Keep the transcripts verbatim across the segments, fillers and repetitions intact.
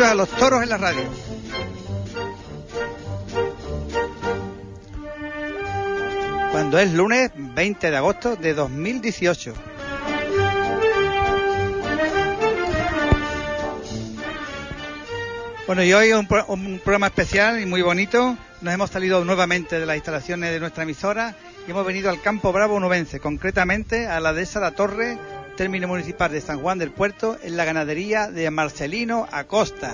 a los toros en la radio. Cuando es lunes veinte de agosto de dos mil dieciocho. Bueno, y hoy un, pro, un programa especial y muy bonito. Nos hemos salido nuevamente de las instalaciones de nuestra emisora y hemos venido al Campo Bravo onubense, concretamente a la dehesa La Torre, término municipal de San Juan del Puerto, en la ganadería de Marcelino Acosta.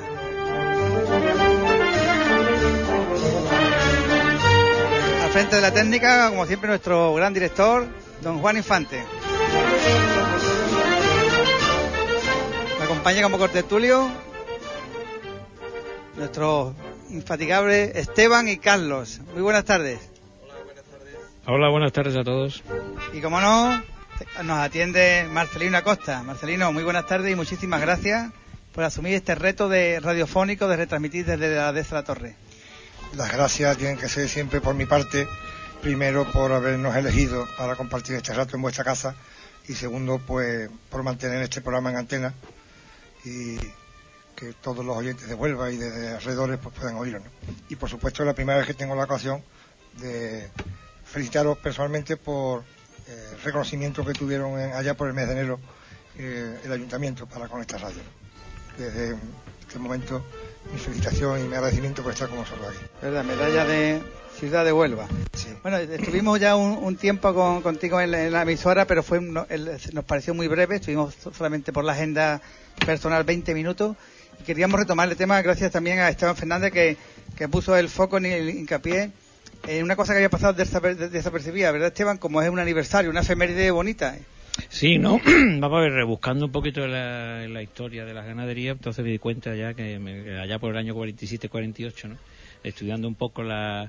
Al frente de la técnica, como siempre, nuestro gran director, don Juan Infante. Me acompaña como cortertulio nuestro infatigable Esteban y Carlos. Muy buenas tardes. Hola, buenas tardes. Hola, buenas tardes a todos. Y como no, nos atiende Marcelino Acosta. Marcelino, muy buenas tardes y muchísimas gracias por asumir este reto de radiofónico de retransmitir desde la dehesa La Torre. Las gracias tienen que ser siempre por mi parte, primero por habernos elegido para compartir este rato en vuestra casa y segundo pues por mantener este programa en antena y que todos los oyentes de Huelva y de alrededores pues puedan oírlo, ¿no? Y por supuesto es la primera vez que tengo la ocasión de felicitaros personalmente por eh, el reconocimiento que tuvieron en, allá por el mes de enero eh, el ayuntamiento para con esta radio, ¿no? Desde este momento mi felicitación y mi agradecimiento por estar con vosotros aquí. ¿Verdad? Medalla de Ciudad de Huelva. Sí. Bueno, estuvimos ya un, un tiempo con, contigo en la, en la emisora, pero fue no, el, nos pareció muy breve. Estuvimos solamente por la agenda personal veinte minutos. Y queríamos retomar el tema gracias también a Esteban Fernández que, que puso el foco en el hincapié en una cosa que había pasado desapercibida, ¿verdad, Esteban? Como es un aniversario, una efeméride bonita. Sí, ¿no? Vamos a ver, rebuscando un poquito la, la historia de las ganaderías, entonces me di cuenta ya que me, allá por el año cuarenta y siete cuarenta y ocho, ¿no? Estudiando un poco la,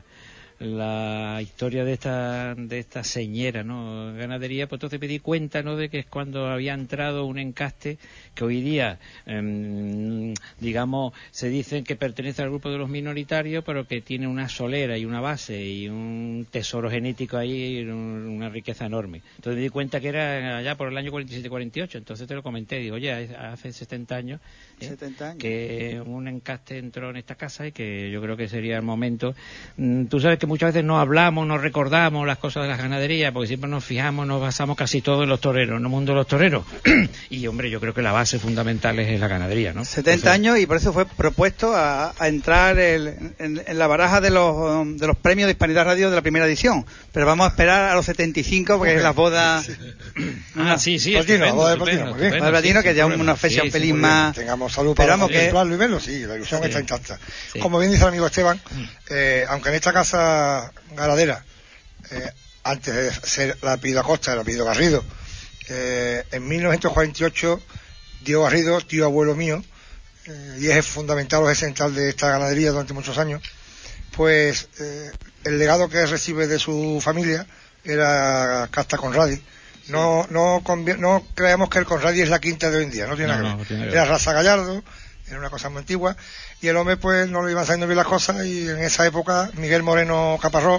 la historia de esta de esta señera, ¿no? Ganadería, pues entonces me di cuenta, ¿no? De que es cuando había entrado un encaste que hoy día, eh, digamos, se dicen que pertenece al grupo de los minoritarios, pero que tiene una solera y una base y un tesoro genético ahí, una riqueza enorme. Entonces me di cuenta que era allá por el año cuarenta y siete cuarenta y ocho, entonces te lo comenté, digo, oye, hace setenta años, ¿eh? setenta años que un encaste entró en esta casa y que yo creo que sería el momento. Mm, tú sabes que muchas veces no hablamos, no recordamos las cosas de las ganaderías, porque siempre nos fijamos, nos basamos casi todo en los toreros, en el mundo de los toreros. Y hombre, yo creo que la base fundamental es la ganadería, ¿no? setenta Entonces, años y por eso fue propuesto a, a entrar el, en, en la baraja de los de los premios de Hispanidad Radio de la primera edición. Pero vamos a esperar a los setenta y cinco porque okay. Es la boda. Sí. Ah, sí, sí. Platino, estupendo, boda de estupendo, platino, estupendo, platino, sí, que ya problema. una fecha Sí, un pelín sí, más. Tengamos salud para contemplarlo que... y verlo, sí, la ilusión sí. está intacta. Sí. Como bien dice el amigo Esteban, eh, aunque en esta casa ganadera, eh, antes de ser el apellido Acosta, el apellido Garrido, eh, en mil novecientos cuarenta y ocho Diego Garrido, tío abuelo mío, eh, y es fundamental o es central de esta ganadería durante muchos años, pues eh, el legado que recibe de su familia era Casta Conradi. No, no, no creemos que el Conradi es la quinta de hoy en día, no tiene no, nada no, que ver. No era raza Gallardo, era una cosa muy antigua, y el hombre pues no le iban saliendo bien las cosas, y en esa época Miguel Moreno Caparrós,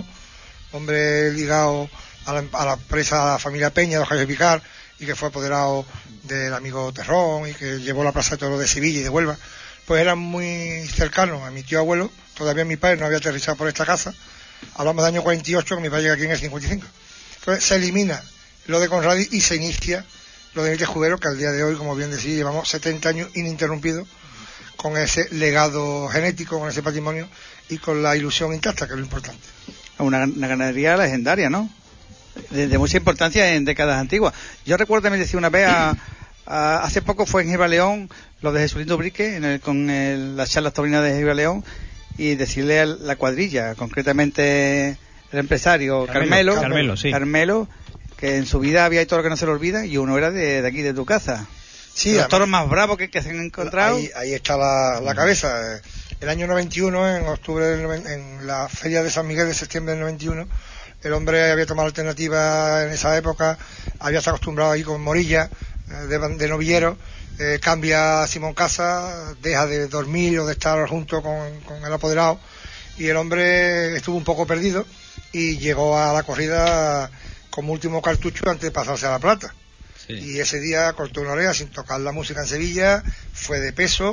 hombre ligado a la, a la empresa, a la familia Peña, los Javier Picar, y que fue apoderado del amigo Terrón, y que llevó la plaza de toros de Sevilla y de Huelva, pues eran muy cercanos a mi tío abuelo. Todavía mi padre no había aterrizado por esta casa, hablamos del año cuarenta y ocho, que mi padre llega aquí en el cincuenta y cinco. Entonces se elimina lo de Conradi y se inicia lo de Enrique Jubero, que al día de hoy, como bien decía, llevamos setenta años ininterrumpidos con ese legado genético, con ese patrimonio y con la ilusión intacta, que es lo importante. Una, una ganadería legendaria, ¿no? De, de mucha importancia en décadas antiguas. Yo recuerdo, me decía una vez, a, a, hace poco fue en Gibraleón, lo de Jesulito Brique, en el, con el, las charlas taurinas de Gibraleón, y decirle a la cuadrilla, concretamente el empresario Carmelo, Carmelo, Carmelo, sí. Carmelo, que en su vida había todo lo que no se le olvida, y uno era de, de aquí, de tu casa. Sí, los toros más bravos que, que se han encontrado. Ahí, ahí está la, la cabeza. El año noventa y uno, en octubre, del, en la feria de San Miguel de septiembre del noventa y uno, el hombre había tomado alternativa en esa época, había estado acostumbrado ahí con Morilla, de, de novillero, eh, cambia a Simón Casa, deja de dormir o de estar junto con, con el apoderado, y el hombre estuvo un poco perdido y llegó a la corrida como último cartucho antes de pasarse a La Plata. Sí. Y ese día cortó una oreja sin tocar la música en Sevilla, fue de peso,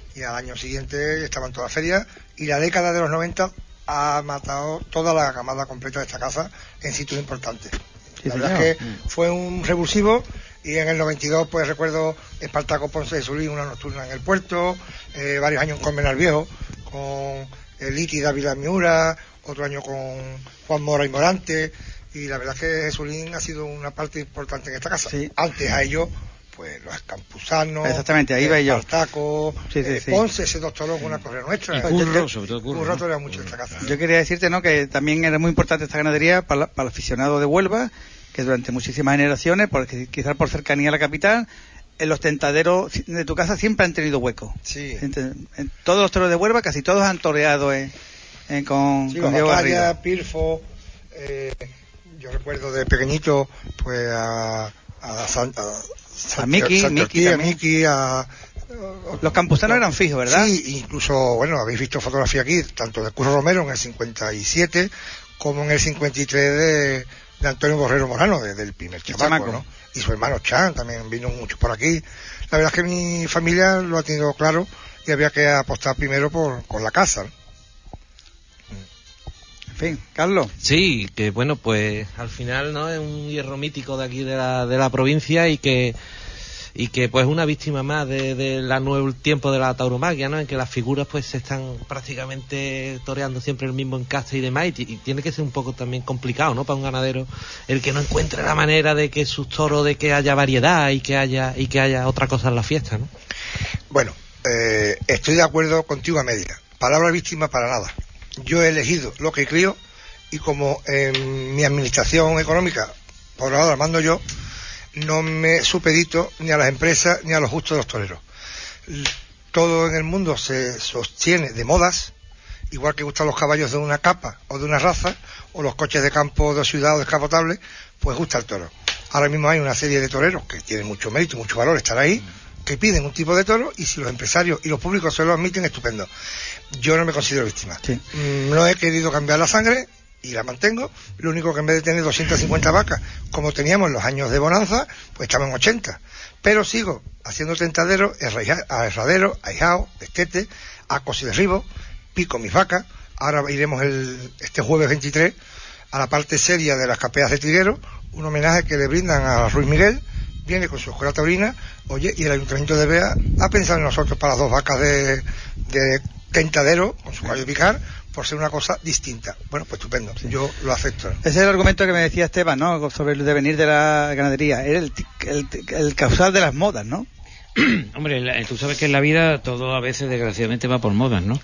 y al año siguiente estaban todas las ferias, y la década de los noventa ha matado toda la camada completa de esta casa en sitios importantes. Sí, la verdad es que fue un revulsivo, y en el noventa y dos pues recuerdo Espartaco Ponce de Solís, una nocturna en el puerto, eh, varios años con Menal Viejo, con el Liti Dávila Miura, otro año con Juan Mora y Morante, y la verdad es que Jesulín ha sido una parte importante en esta casa. Sí. Antes a ellos, pues los Campusanos, exactamente, ahí va yo. Espartaco, sí, sí, eh, sí. Ponce, ese doctor es una correa nuestra. Y Curro, sobre todo Curro. Curro torea mucho esta casa. Yo quería decirte, ¿no?, que también era muy importante esta ganadería para, la, para el aficionado de Huelva, que durante muchísimas generaciones, porque quizás por cercanía a la capital, en los tentaderos de tu casa siempre han tenido hueco. Sí. En, en todos los toros de Huelva, casi todos han toreado en, en, con, sí, con Diego Batalla, Garrido. Pirfo, eh, yo recuerdo de pequeñito, pues a a, San, a, a Miki, San, Miki, a, Miki a, los campusanos eran fijos, ¿verdad? Sí, incluso, bueno, habéis visto fotografía aquí, tanto de Curro Romero en el cincuenta y siete como en el cincuenta y tres de, de Antonio Borrero Morano, desde el primer chamaco, chamaco, ¿no? Y su hermano Chan también vino mucho por aquí. La verdad es que mi familia lo ha tenido claro y había que apostar primero por, por la casa, ¿no? En fin, Carlos. Sí, que bueno, pues al final, ¿no?, es un hierro mítico de aquí de la, de la provincia, y que y que pues una víctima más de, de la nuevo tiempo de la tauromaquia, ¿no?, en que las figuras pues se están prácticamente toreando siempre el mismo encaste y demás, y, y tiene que ser un poco también complicado, ¿no?, para un ganadero el que no encuentre la manera de que sus toros, de que haya variedad y que haya y que haya otra cosa en la fiesta, ¿no? Bueno, eh, estoy de acuerdo contigo a media. Palabra víctima para nada. Yo he elegido lo que crío, y como en mi administración económica por ahora la mando yo, no me supedito ni a las empresas ni a los gustos de los toreros. Todo en el mundo se sostiene de modas, igual que gustan los caballos de una capa o de una raza, o los coches de campo de ciudad o descapotables, pues gusta el toro. Ahora mismo hay una serie de toreros que tienen mucho mérito, mucho valor estar ahí, que piden un tipo de toro, y si los empresarios y los públicos se lo admiten, estupendo. Yo no me considero víctima. Sí. No he querido cambiar la sangre y la mantengo. Lo único que en vez de tener doscientas cincuenta vacas, como teníamos en los años de bonanza, pues estamos en ochenta. Pero sigo haciendo tentaderos, a herradero, a ahijao, destete, a cosi derribo, pico mis vacas. Ahora iremos el, este jueves veintitrés a la parte seria de las capeas de Triguero, un homenaje que le brindan a Ruiz Miguel. Viene con su escuela taurina, oye, y el Ayuntamiento de Bea ha pensado en nosotros para las dos vacas de, de tentadero, con su caballo de picar, por ser una cosa distinta. Bueno, pues estupendo, sí. Yo lo acepto. Ese es el argumento que me decía Esteban, ¿no?, sobre el devenir de la ganadería. Era el, el, el causal de las modas, ¿no? Hombre, la, tú sabes que en la vida todo a veces desgraciadamente va por modas, ¿no?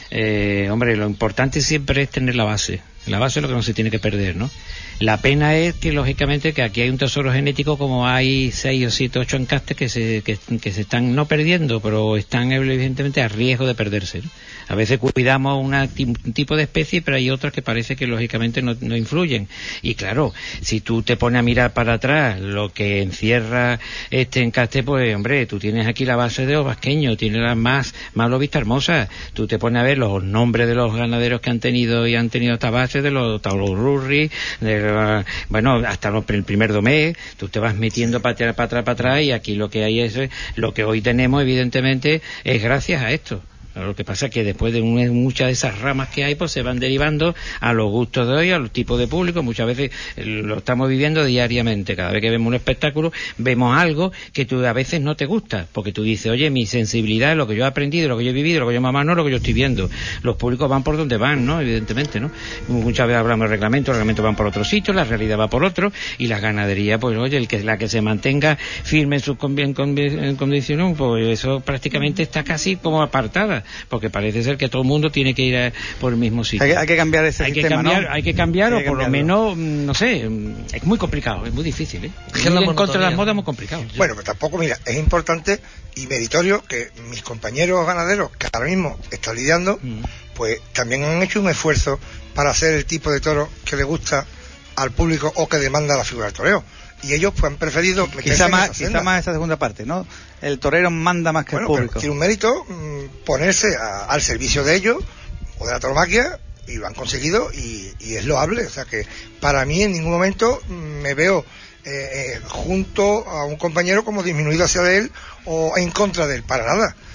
Eh, hombre, lo importante siempre es tener la base. La base es lo que no se tiene que perder, ¿no? La pena es que, lógicamente, que aquí hay un tesoro genético, como hay seis o siete, ocho encastes que se, que, que se están no perdiendo, pero están evidentemente a riesgo de perderse, ¿no? A veces cuidamos una, un tipo de especie, pero hay otras que parece que, lógicamente, no, no influyen. Y claro, si tú te pones a mirar para atrás lo que encierra este encaste, pues, hombre, tú tienes aquí la base de los vasqueños, tienes las más, más lobistas hermosas. Tú te pones a ver los nombres de los ganaderos que han tenido y han tenido esta base, de los Taururri, de, bueno, hasta los, el primer domé. Tú te vas metiendo para atrás, para atrás, para atrás, y aquí lo que hay es, lo que hoy tenemos, evidentemente, es gracias a esto. Lo que pasa es que después de un, muchas de esas ramas que hay, pues se van derivando a los gustos de hoy, a los tipos de público. Muchas veces lo estamos viviendo diariamente. Cada vez que vemos un espectáculo, vemos algo que tú a veces no te gusta, porque tú dices, oye, mi sensibilidad es lo que yo he aprendido, lo que yo he vivido, lo que yo mamá no, lo que yo estoy viendo. Los públicos van por donde van, ¿no? Evidentemente, ¿no? Muchas veces hablamos de reglamentos, los reglamentos van por otro sitio, la realidad va por otro, y la ganadería, pues oye, el que la que se mantenga firme en sus condiciones, pues eso prácticamente está casi como apartada, porque parece ser que todo el mundo tiene que ir a, por el mismo sitio. Hay que, hay que cambiar ese hay sistema, que cambiar, ¿no? Hay que cambiar, hay o que por lo cambiarlo. menos, no sé, es muy complicado, es muy difícil, ¿eh? Es que la ir en contra de las monotonía, modas ¿no? es muy complicado. Bueno, pero tampoco, mira, es importante y meritorio que mis compañeros ganaderos, que ahora mismo están lidiando, mm. pues también han hecho un esfuerzo para hacer el tipo de toro que le gusta al público o que demanda la figura del toreo. Y ellos pues han preferido quizá más, quizá más esa segunda parte, ¿no? El torero manda más que bueno, el público. Pero tiene un mérito mmm, ponerse a, al servicio de ellos o de la tauromaquia, y lo han conseguido, y, y es loable. O sea que para mí en ningún momento mmm, me veo eh, eh, junto a un compañero como disminuido hacia de él o en contra de él, para nada.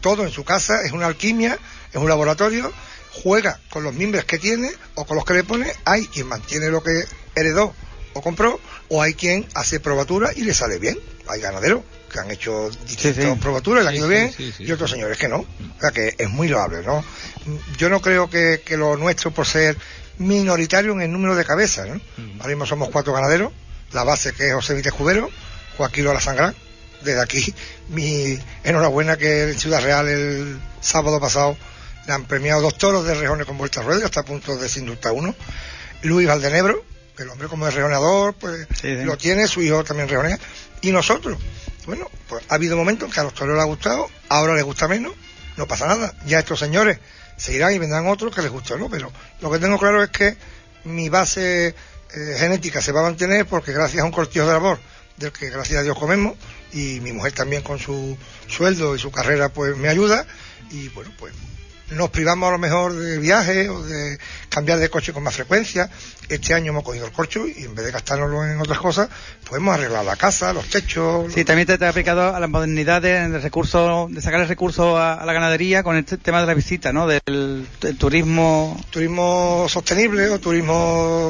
todo en su casa, es una alquimia, es un laboratorio, juega con los mimbres que tiene o con los que le pone. Hay quien mantiene lo que heredó o compró, o hay quien hace probatura y le sale bien. Hay ganaderos que han hecho distintas sí, sí. probaturas y le han ido sí, bien, sí, sí, y otros sí. señores que no. O sea que es muy loable, ¿no? Yo no creo que, que lo nuestro, por ser minoritario en el número de cabezas, ¿no? Uh-huh. Ahora mismo somos cuatro ganaderos, la base que es José Vite Escudero, Joaquín Lola Sangrán. Desde aquí, mi enhorabuena que en Ciudad Real el sábado pasado le han premiado dos toros de rejones con vuelta a rueda, hasta a punto de sin duda uno. Luis Valdenebro, el hombre como es rejoneador, pues sí, sí. lo tiene, su hijo también rejonea. Y nosotros, bueno, pues ha habido momentos que a los toros les ha gustado, ahora les gusta menos, no pasa nada. Ya estos señores se irán y vendrán otros que les guste, ¿no? Pero lo que tengo claro es que mi base eh, genética se va a mantener, porque gracias a un cortijo de labor, del que gracias a Dios comemos, y mi mujer también con su sueldo y su carrera pues me ayuda, y bueno, pues nos privamos a lo mejor de viajes o de cambiar de coche con más frecuencia. Este año hemos cogido el corcho y en vez de gastárnoslo en otras cosas, pues hemos arreglado la casa, los techos. Sí, también te, te ha aplicado a la modernidad de, de recursos, de sacar el recurso a, a la ganadería con este tema de la visita, ¿no? Del, del turismo. Turismo sostenible o turismo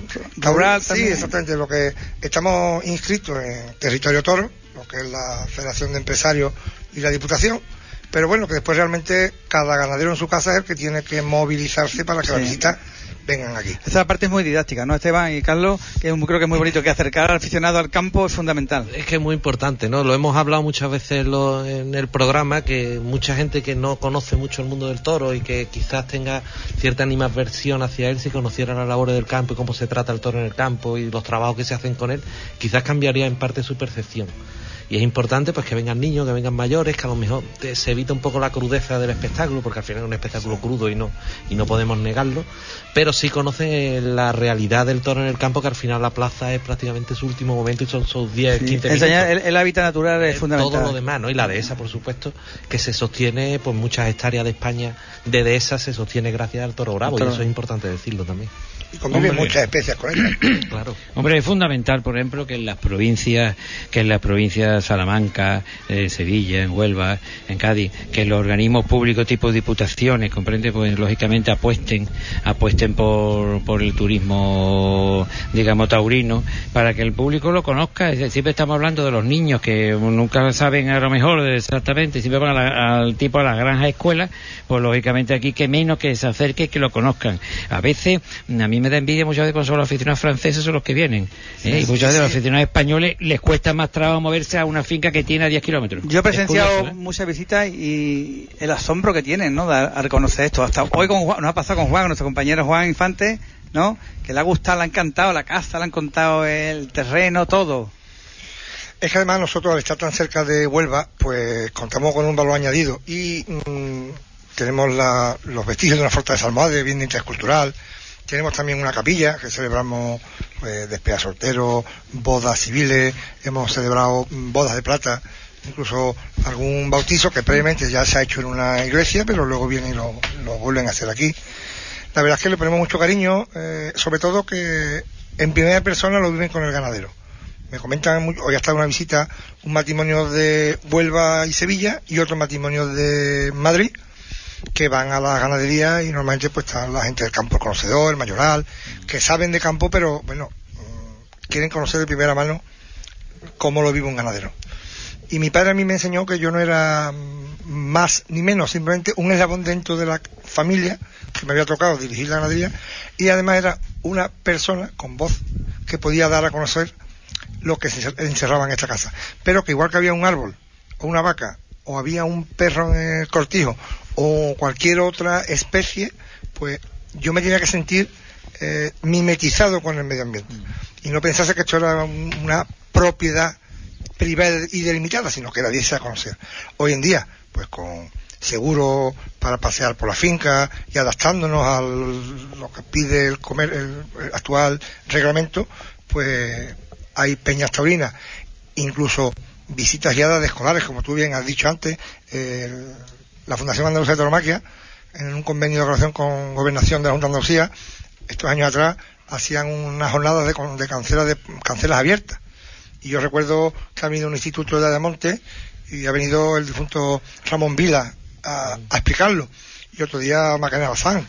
rural. Sí, exactamente. Lo que estamos inscritos en Territorio Toro, lo que es la Federación de Empresarios y la Diputación. Pero bueno, que después realmente cada ganadero en su casa es el que tiene que movilizarse para que sí. las visitas vengan aquí. Esa parte es muy didáctica, ¿no, Esteban y Carlos? Que creo que es muy bonito, que acercar al aficionado al campo es fundamental. Es que es muy importante, ¿no? Lo hemos hablado muchas veces lo, en el programa, que mucha gente que no conoce mucho el mundo del toro y que quizás tenga cierta animadversión hacia él, si conociera las labores del campo y cómo se trata el toro en el campo y los trabajos que se hacen con él, quizás cambiaría en parte su percepción. Y es importante pues que vengan niños, que vengan mayores, que a lo mejor te, se evita un poco la crudeza del espectáculo, porque al final es un espectáculo crudo y no y no podemos negarlo, pero sí conocen la realidad del toro en el campo, que al final la plaza es prácticamente su último momento y son sus diez, quince minutos. Enseñar el, el hábitat natural es, es fundamental. Todo lo demás, ¿no? Y la dehesa, por supuesto, que se sostiene, pues muchas hectáreas de España de dehesa se sostiene gracias al toro bravo, toro. Y eso es importante decirlo también. Y conviven muchas especies con ella. Claro. Hombre, es fundamental, por ejemplo, que en las provincias, que en las provincias de Salamanca, eh, Sevilla, en Huelva, en Cádiz, que los organismos públicos tipo diputaciones, comprende, pues lógicamente apuesten, apuesten por, por el turismo, digamos, taurino, para que el público lo conozca. Siempre estamos hablando de los niños que nunca saben a lo mejor exactamente, siempre van a la, al tipo a las granjas escuelas, pues lógicamente aquí que menos que se acerque, que lo conozcan. A veces, a mí me da envidia muchas veces cuando son los aficionados franceses, son los que vienen, ¿eh? Sí, y muchas veces sí. los aficionados españoles les cuesta más trabajo moverse a una finca que tiene a diez kilómetros. Yo he presenciado curioso, ¿eh? muchas visitas y el asombro que tienen, ¿no? A, a reconocer esto. Hasta hoy con Juan, nos ha pasado con Juan, con nuestro compañero Juan Infante, ¿no? Que le ha gustado, le ha encantado la casa, le han contado el terreno, todo. Es que además nosotros, al estar tan cerca de Huelva, pues contamos con un valor añadido y mmm, tenemos la, los vestigios de una fortaleza almohade, bien de interés cultural. Tenemos también una capilla que celebramos pues, despedida solteros, bodas civiles, hemos celebrado bodas de plata, incluso algún bautizo que previamente ya se ha hecho en una iglesia, pero luego vienen y lo, lo vuelven a hacer aquí. La verdad es que le ponemos mucho cariño, eh, sobre todo que en primera persona lo viven con el ganadero. Me comentan, mucho, hoy ha estado una visita, un matrimonio de Huelva y Sevilla y otro matrimonio de Madrid, que van a la ganadería y normalmente pues están la gente del campo, el conocedor, el mayoral, que saben de campo, pero bueno, quieren conocer de primera mano cómo lo vive un ganadero. Y mi padre a mí me enseñó que yo no era más ni menos, simplemente un eslabón dentro de la familia, que me había tocado dirigir la ganadería, y además era una persona con voz que podía dar a conocer lo que se encerraba en esta casa, pero que igual que había un árbol o una vaca o había un perro en el cortijo o cualquier otra especie, pues yo me tenía que sentir eh, mimetizado con el medio ambiente y no pensase que esto era un, una propiedad privada y delimitada, sino que la diese a conocer. Hoy en día, pues con seguro para pasear por la finca y adaptándonos a lo que pide el, comer, el, el actual reglamento, pues hay peñas taurinas, incluso visitas guiadas de escolares, como tú bien has dicho antes. eh, la Fundación Andalucía de Tauromaquia, en un convenio de colaboración con Gobernación de la Junta de Andalucía, estos años atrás hacían unas jornadas de, de cancelas de cancelas abiertas. Y yo recuerdo que ha habido un instituto de Ayamonte y ha venido el difunto Ramón Vila a, a explicarlo, y otro día Macarena Bazán.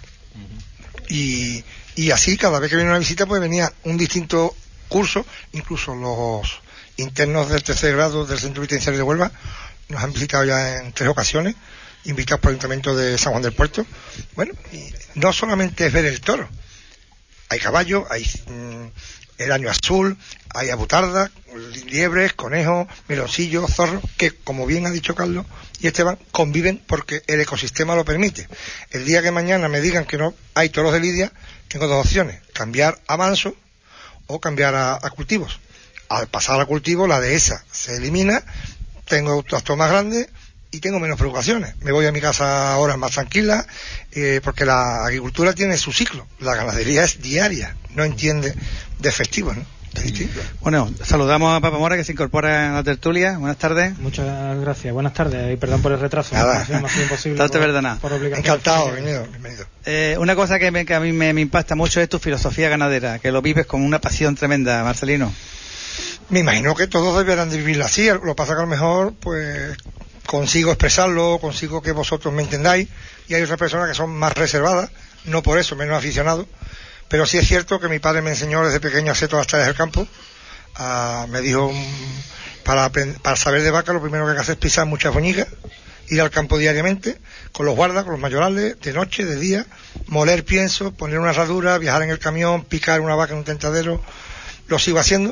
Y, y así, cada vez que viene una visita, pues venía un distinto curso, incluso los internos del tercer grado del Centro Penitenciario de Huelva nos han visitado ya en tres ocasiones, invitados por el Ayuntamiento de San Juan del Puerto. Bueno, y no solamente es ver el toro, hay caballos, hay mmm, el año azul, hay abutardas, liebres, conejos, meloncillos, zorros, que, como bien ha dicho Carlos y Esteban, conviven porque el ecosistema lo permite. El día que mañana me digan que no hay toros de lidia, tengo dos opciones: cambiar a manso o cambiar a, a cultivos. Al pasar a cultivo, la dehesa se elimina, tengo trastos más grandes y tengo menos preocupaciones. Me voy a mi casa a horas más tranquilas, eh, porque la agricultura tiene su ciclo, la ganadería es diaria, no entiende de festivos, ¿no? Bueno, saludamos a Papa Mora, que se incorpora a la tertulia. Buenas tardes. Muchas gracias, buenas tardes y perdón por el retraso. Nada, no más imposible no te por, perdona. Por encantado, bienvenido, bienvenido. Eh, una cosa que, me, que a mí me, me impacta mucho es tu filosofía ganadera, que lo vives con una pasión tremenda, Marcelino. Me imagino que todos deberán de vivirla así, lo que pasa que a lo mejor pues consigo expresarlo, consigo que vosotros me entendáis, y hay otras personas que son más reservadas, no por eso menos aficionados, pero sí es cierto que mi padre me enseñó desde pequeño a hacer todas las tareas del campo. Uh, me dijo, um, para, para saber de vaca lo primero que hay que hacer es pisar muchas boñigas, ir al campo diariamente, con los guardas, con los mayorales, de noche, de día, moler pienso, poner una herradura, viajar en el camión, picar una vaca en un tentadero. Lo sigo haciendo,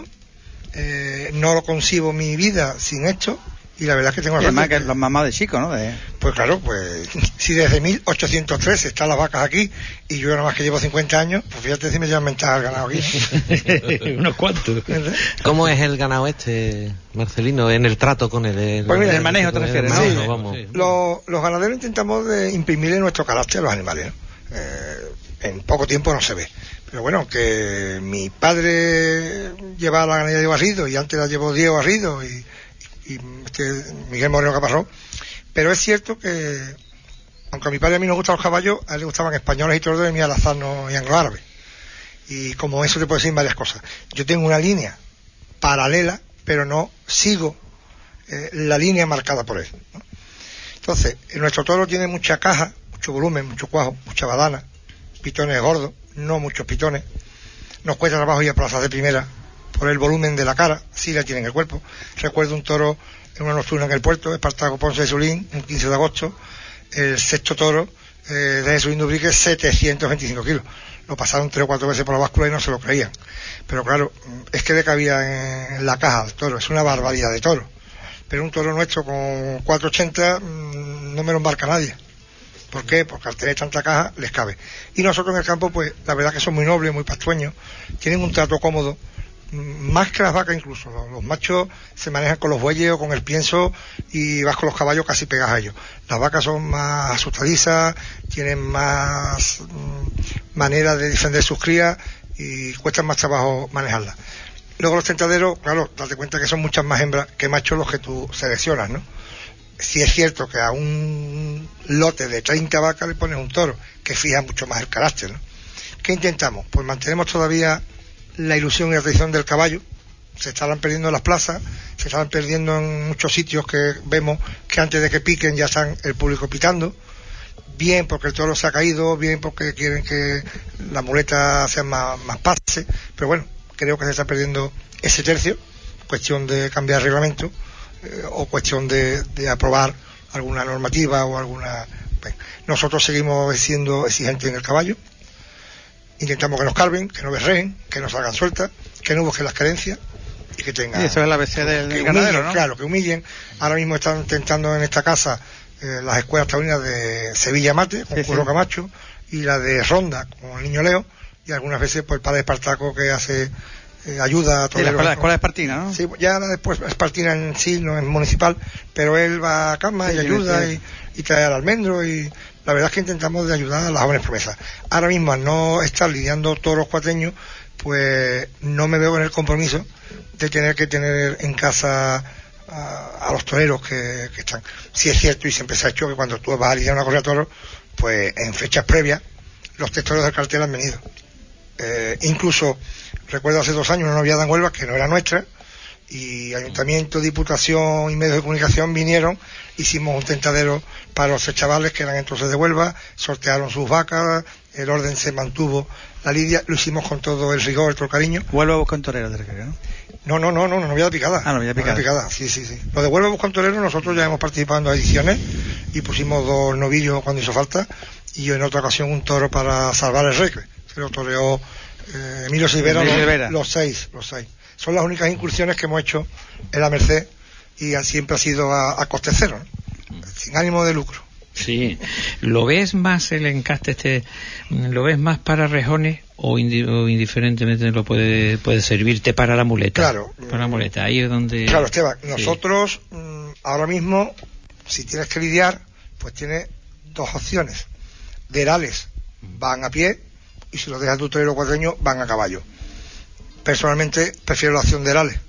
eh, no lo concibo mi vida sin esto, y la verdad es que tengo... Y además que los mamás de chico, ¿no? De... Pues claro, pues si desde mil ochocientos tres están las vacas aquí y yo nada más que llevo cincuenta años, pues fíjate si me llevan ventaja el ganado aquí. Unos cuantos. ¿Cómo es el ganado este, Marcelino, en el trato con el... el pues mira, el manejo te refieres, ¿no? Sí, vamos. Sí. Los, los ganaderos intentamos de imprimirle nuestro carácter a los animales, ¿no? Eh, en poco tiempo no se ve. Pero bueno, que mi padre llevaba la ganadería de barrido y antes la llevó Diego Barrido y... y este Miguel Moreno Caparrós, pero es cierto que aunque a mi padre y a mí nos gustan los caballos, a él le gustaban españoles y toros de mi alazano y anglo-árabe, y como eso te puedo decir varias cosas. Yo tengo una línea paralela, pero no sigo eh, la línea marcada por él, ¿no? Entonces, nuestro toro tiene mucha caja, mucho volumen, mucho cuajo, mucha badana, pitones gordos, no muchos pitones. Nos cuesta trabajo ir a plazas de primera por el volumen de la cara, sí la tiene en el cuerpo. Recuerdo un toro en una nocturna en el puerto, Espartaco Ponce de Sulín, un quince de agosto, el sexto toro eh, de Jesús Dubrique, setecientos veinticinco kilos. Lo pasaron tres o cuatro veces por la báscula y no se lo creían. Pero claro, es que le cabía en la caja al toro, es una barbaridad de toro. Pero un toro nuestro con cuatrocientos ochenta mmm, no me lo embarca nadie. ¿Por qué? Porque al tener tanta caja les cabe. Y nosotros en el campo, pues la verdad que son muy nobles, muy pastueños, tienen un trato cómodo, más que las vacas incluso. Los, los machos se manejan con los bueyes o con el pienso y vas con los caballos casi pegados a ellos. Las vacas son más asustadizas, tienen más mmm, manera de defender sus crías y cuesta más trabajo manejarlas. Luego los tentaderos, claro, date cuenta que son muchas más hembras que machos los que tú seleccionas, ¿no? Sí es cierto que a un lote de treinta vacas le pones un toro, que fija mucho más el carácter, ¿no? ¿Qué intentamos? Pues mantenemos todavía la ilusión y la tradición del caballo. Se estarán perdiendo en las plazas, se estarán perdiendo en muchos sitios que vemos que antes de que piquen ya están el público pitando, bien porque el toro se ha caído, bien porque quieren que la muleta sea más, más pase, pero bueno, creo que se está perdiendo ese tercio, cuestión de cambiar reglamento eh, o cuestión de, de aprobar alguna normativa o alguna... Bueno, nosotros seguimos siendo exigentes en el caballo. Intentamos que nos carven, que no berreen, que no salgan sueltas, que no busquen las carencias y que tengan... Sí, eso es la A B C del, del ganadero, ¿no? Claro, que humillen. Ahora mismo están intentando en esta casa eh, las escuelas taurinas de Sevilla Mate, con sí, Curro sí. Camacho, y la de Ronda, con el Niño Leo, y algunas veces pues el padre Espartaco que hace eh, ayuda a todos. Sí, la escuela, la escuela espartina, ¿no? Sí, ya la después espartina en sí no es municipal, pero él va a cama sí, y ayuda sí. y, y trae al almendro y... La verdad es que intentamos de ayudar a las jóvenes promesas. Ahora mismo, al no estar lidiando toros cuatreños, pues no me veo en el compromiso de tener que tener en casa a, a los toreros que, que están. Sí es cierto y siempre se ha hecho que cuando tú vas a lidiar una corrida de toros, pues en fechas previas, los tres toros del cartel han venido. Eh, incluso, recuerdo hace dos años una noviada en Huelva que no era nuestra, y Ayuntamiento, Diputación y medios de comunicación vinieron, hicimos un tentadero para los tres chavales que eran entonces de Huelva, sortearon sus vacas, el orden se mantuvo, la lidia, lo hicimos con todo el rigor, todo el cariño. Huelva busca un torero, de recarga, ¿no? No, no, no, no, no, Novia Picada. Ah, Novia Picada. Picada, sí, sí, sí. Lo de Huelva busca un torero, nosotros ya hemos participado en dos ediciones y pusimos dos novillos cuando hizo falta, y en otra ocasión un toro para salvar el recre. Se lo toreó eh, Emilio Silvera, Emilio los, Silvera. los seis, los seis. Son las únicas incursiones que hemos hecho en la Merced y siempre ha sido a, a coste cero, ¿no? Sin ánimo de lucro. Sí. ¿Lo ves más el encaste este, lo ves más para rejones o, indi, o indiferentemente lo puede puede servirte para la muleta? Claro. Para la muleta, ahí es donde... Claro, Esteban, sí. nosotros mmm, ahora mismo, si tienes que lidiar, pues tienes dos opciones. Derales van a pie y si los dejas tu torero cuatreño van a caballo. Personalmente prefiero la opción de Herales.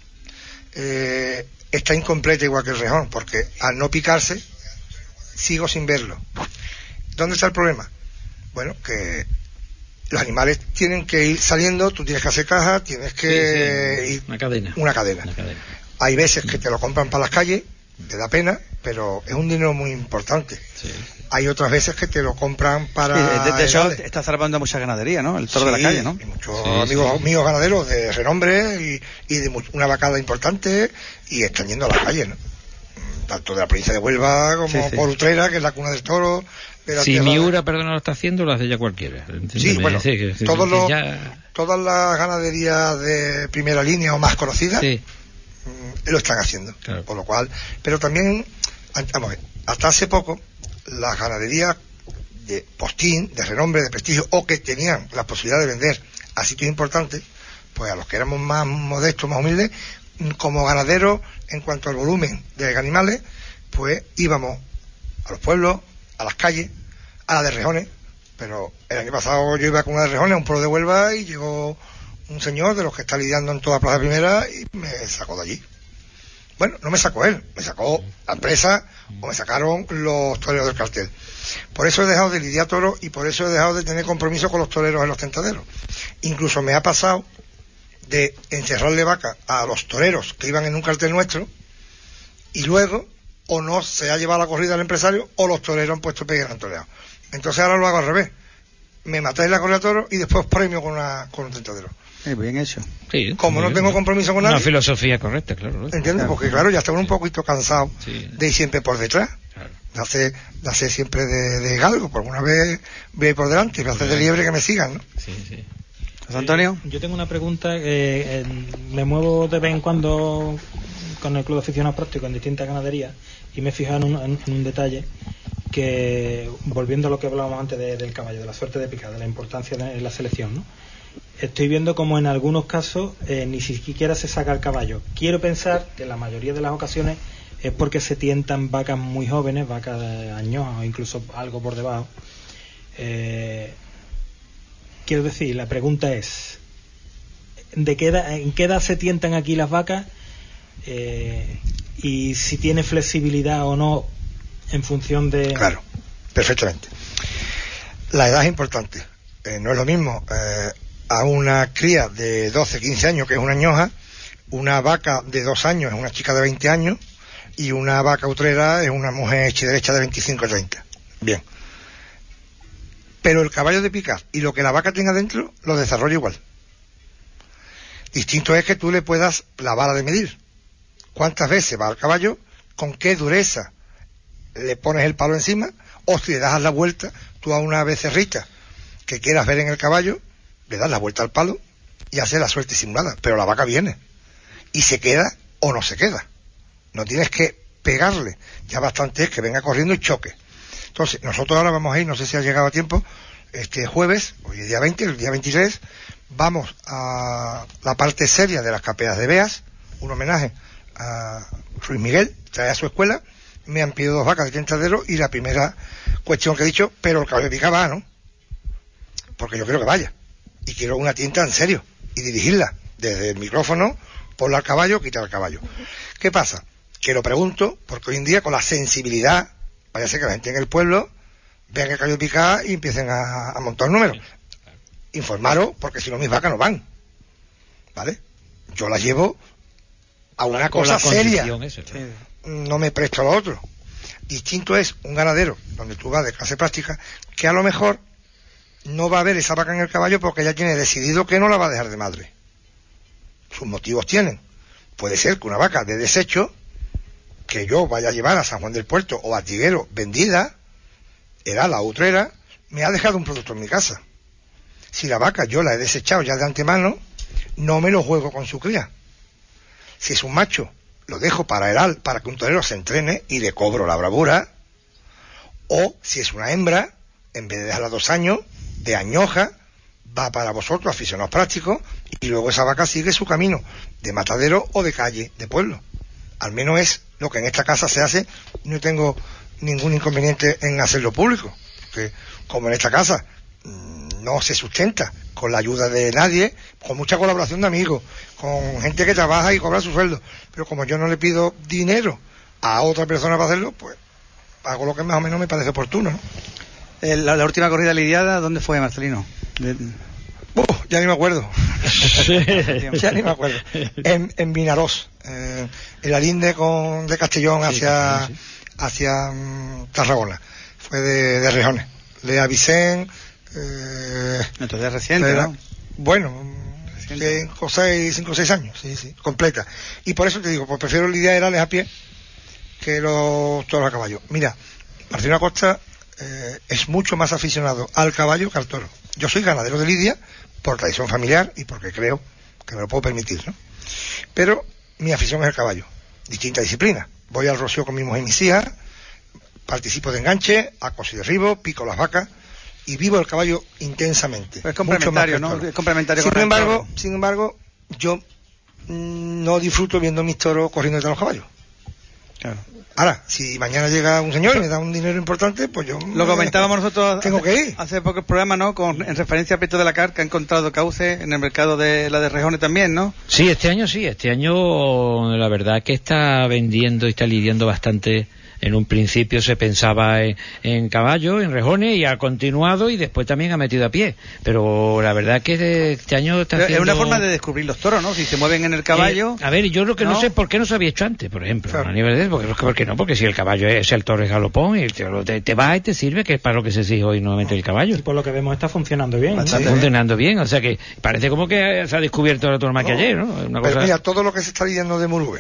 Eh, está incompleta igual que el rejón, porque al no picarse sigo sin verlo. ¿Dónde está el problema? Bueno, que los animales tienen que ir saliendo, tú tienes que hacer caja, tienes que sí, sí. ir una cadena. Una cadena. Una cadena. Hay veces que te lo compran para las calles, te da pena, pero es un dinero muy importante. Sí. Hay otras veces que te lo compran para... Sí, de, de eso Herales. está salvando mucha ganadería, ¿no? El toro Sí, de la calle, ¿no? Y muchos Sí, amigos sí. míos ganaderos de renombre y, y de mu- una vacada importante y están yendo a la calle, ¿no? Tanto de la provincia de Huelva como Sí, sí. por Utrera, que es la cuna del toro. De la Si tierra de- Miura, perdona, lo está haciendo, lo hace ya cualquiera. Sí, bueno, Sí, que- que- todos que los, ya- todas las ganaderías de primera línea o más conocidas Sí, mm, lo están haciendo. Claro. Por lo cual, pero también, an- vamos a ver, hasta hace poco, las ganaderías de postín, de renombre, de prestigio, o que tenían la posibilidad de vender a sitios importantes, pues a los que éramos más modestos, más humildes, mm, como ganaderos, en cuanto al volumen de animales, pues íbamos a los pueblos, a las calles, a las de rejones. Pero el año pasado yo iba con una de rejones a un pueblo de Huelva y llegó un señor de los que está lidiando en toda Plaza Primera y me sacó de allí. Bueno, no me sacó él, me sacó la empresa o me sacaron los toreros del cartel. Por eso he dejado de lidiar toros y por eso he dejado de tener compromiso con los toreros en los tentaderos. Incluso me ha pasado de encerrarle vaca a los toreros que iban en un cartel nuestro y luego o no se ha llevado la corrida al empresario o los toreros han puesto pegue y han toreado. Entonces ahora lo hago al revés. Me matáis la corrida de toros y después premio con, una, con un tentadero. Sí, bien hecho. sí. Como no Sí, tengo compromiso con una nadie, filosofía correcta, claro. ¿no? ¿entiendes? Claro. Porque claro, ya estaba un poquito cansado Sí. de ir siempre por detrás. Claro. De hacer, de hacer siempre de, de galgo, por una vez voy a ir por delante, de hacer de liebre que me sigan, ¿no? Sí, sí. José Antonio. Yo tengo una pregunta. Eh, eh, me muevo de vez en cuando con el Club de Aficionados Prácticos en distintas ganaderías y me he fijado en un, en, en un detalle que, volviendo a lo que hablábamos antes de, del caballo, de la suerte de picar, de la importancia de la selección, ¿no? Estoy viendo como en algunos casos eh, ni siquiera se saca el caballo. Quiero pensar que en la mayoría de las ocasiones es porque se tientan vacas muy jóvenes, vacas de años o incluso algo por debajo. Eh, quiero decir, la pregunta es, ¿de qué edad, ¿en qué edad se tientan aquí las vacas? Eh, y si tiene flexibilidad o no en función de... Claro, perfectamente. La edad es importante. Eh, no es lo mismo eh, a una cría de doce, quince años, que es una añoja, una vaca de dos años es una chica de veinte años, y una vaca utrera es una mujer hecha y derecha de veinticinco a treinta. Bien. Pero el caballo de picar y lo que la vaca tenga dentro lo desarrolla igual. Distinto es que tú le puedas la vara de medir. ¿Cuántas veces va al caballo? ¿Con qué dureza le pones el palo encima? O si le das la vuelta, tú a una becerrita que quieras ver en el caballo, le das la vuelta al palo y haces la suerte simulada. Pero la vaca viene y se queda o no se queda. No tienes que pegarle. Ya bastante es que venga corriendo y choque. Entonces, nosotros ahora vamos a ir, no sé si ha llegado a tiempo, este jueves, hoy es día veinte, el día veintitrés, vamos a la parte seria de las capeas de Beas, un homenaje a Luis Miguel, trae a su escuela, me han pedido dos vacas de tentadero y la primera cuestión que he dicho, pero el caballo de pica va, ¿no? Porque yo quiero que vaya. Y quiero una tienta en serio. Y dirigirla desde el micrófono, ponla al caballo, quitar al caballo. ¿Qué pasa? Que lo pregunto, porque hoy en día con la sensibilidad, vaya a ser que la gente en el pueblo vean que el caballo de pica y empiecen a, a montar números. Informaros, porque si no mis vacas no van. ¿Vale? Yo las llevo a una con cosa la seria. Eso, claro. No me presto a lo otro. Distinto es un ganadero donde tú vas de clase práctica, que a lo mejor no va a ver esa vaca en el caballo porque ya tiene decidido que no la va a dejar de madre. Sus motivos tienen. Puede ser que una vaca de desecho, que yo vaya a llevar a San Juan del Puerto o a Tiguero vendida, era la utrera, me ha dejado un producto en mi casa. Si la vaca yo la he desechado ya de antemano, no me lo juego con su cría. Si es un macho, lo dejo para heral, para que un torero se entrene y le cobro la bravura. O si es una hembra, en vez de dejarla dos años, de añoja, va para vosotros, aficionados prácticos, y luego esa vaca sigue su camino, de matadero o de calle, de pueblo. Al menos es lo que en esta casa se hace, no tengo ningún inconveniente en hacerlo público, porque como en esta casa no se sustenta con la ayuda de nadie, con mucha colaboración de amigos, con gente que trabaja y cobra su sueldo, pero como yo no le pido dinero a otra persona para hacerlo, pues hago lo que más o menos me parece oportuno, ¿no? Eh, la, la última corrida lidiada, ¿dónde fue, Marcelino? De... Uh, ya ni me acuerdo. ya ni me acuerdo. En, en Vinarós, eh, en la linde con, de Castellón hacia, sí, sí. hacia um, Tarragona. Fue de, de Rejones. Le avisé. Eh, Entonces es reciente, era, ¿no? Bueno, cinco o seis, cinco o seis años, sí, sí, completa. Y por eso te digo, pues prefiero lidiar herales a pie que los toros a caballo. Mira, Marcelino Acosta eh, es mucho más aficionado al caballo que al toro. Yo soy ganadero de lidia por tradición familiar y porque creo que me lo puedo permitir, ¿no? Pero mi afición es el caballo, distinta disciplina. Voy al rocío con mi mujer y mis hijas, participo de enganche, acoso y derribo, pico las vacas y vivo el caballo intensamente. Pero es complementario, ¿no? Es complementario. Sin con embargo, sin embargo, yo mmm, no disfruto viendo mis toros corriendo detrás de los caballos. Claro. Ahora, si mañana llega un señor y me da un dinero importante, pues yo... Lo comentábamos nosotros tengo hace, que ir. hace poco el programa, ¿no? Con, en referencia a Peto de la Car, que ha encontrado cauce en el mercado de la de Rejones también, ¿no? Sí, este año sí. Este año la verdad que está vendiendo y está lidiando bastante. En un principio se pensaba en, en caballo, en rejones, y ha continuado y después también ha metido a pie. Pero la verdad que este año está Pero haciendo... Es una forma de descubrir los toros, ¿no? Si se mueven en el caballo... Eh, a ver, yo lo que no, no sé por qué no se había hecho antes, por ejemplo. Claro. A nivel de... Porque, ¿por qué no? Porque si el caballo es, el toro es galopón, y te, te va y te sirve, que es para lo que se exige hoy nuevamente el caballo. Y por lo que vemos está funcionando bien. Está ¿sí? funcionando bien, o sea que parece como que se ha descubierto la tauromaquia No, ayer, ¿no? Una pero cosa... mira, todo lo que se está lidiando de Murube.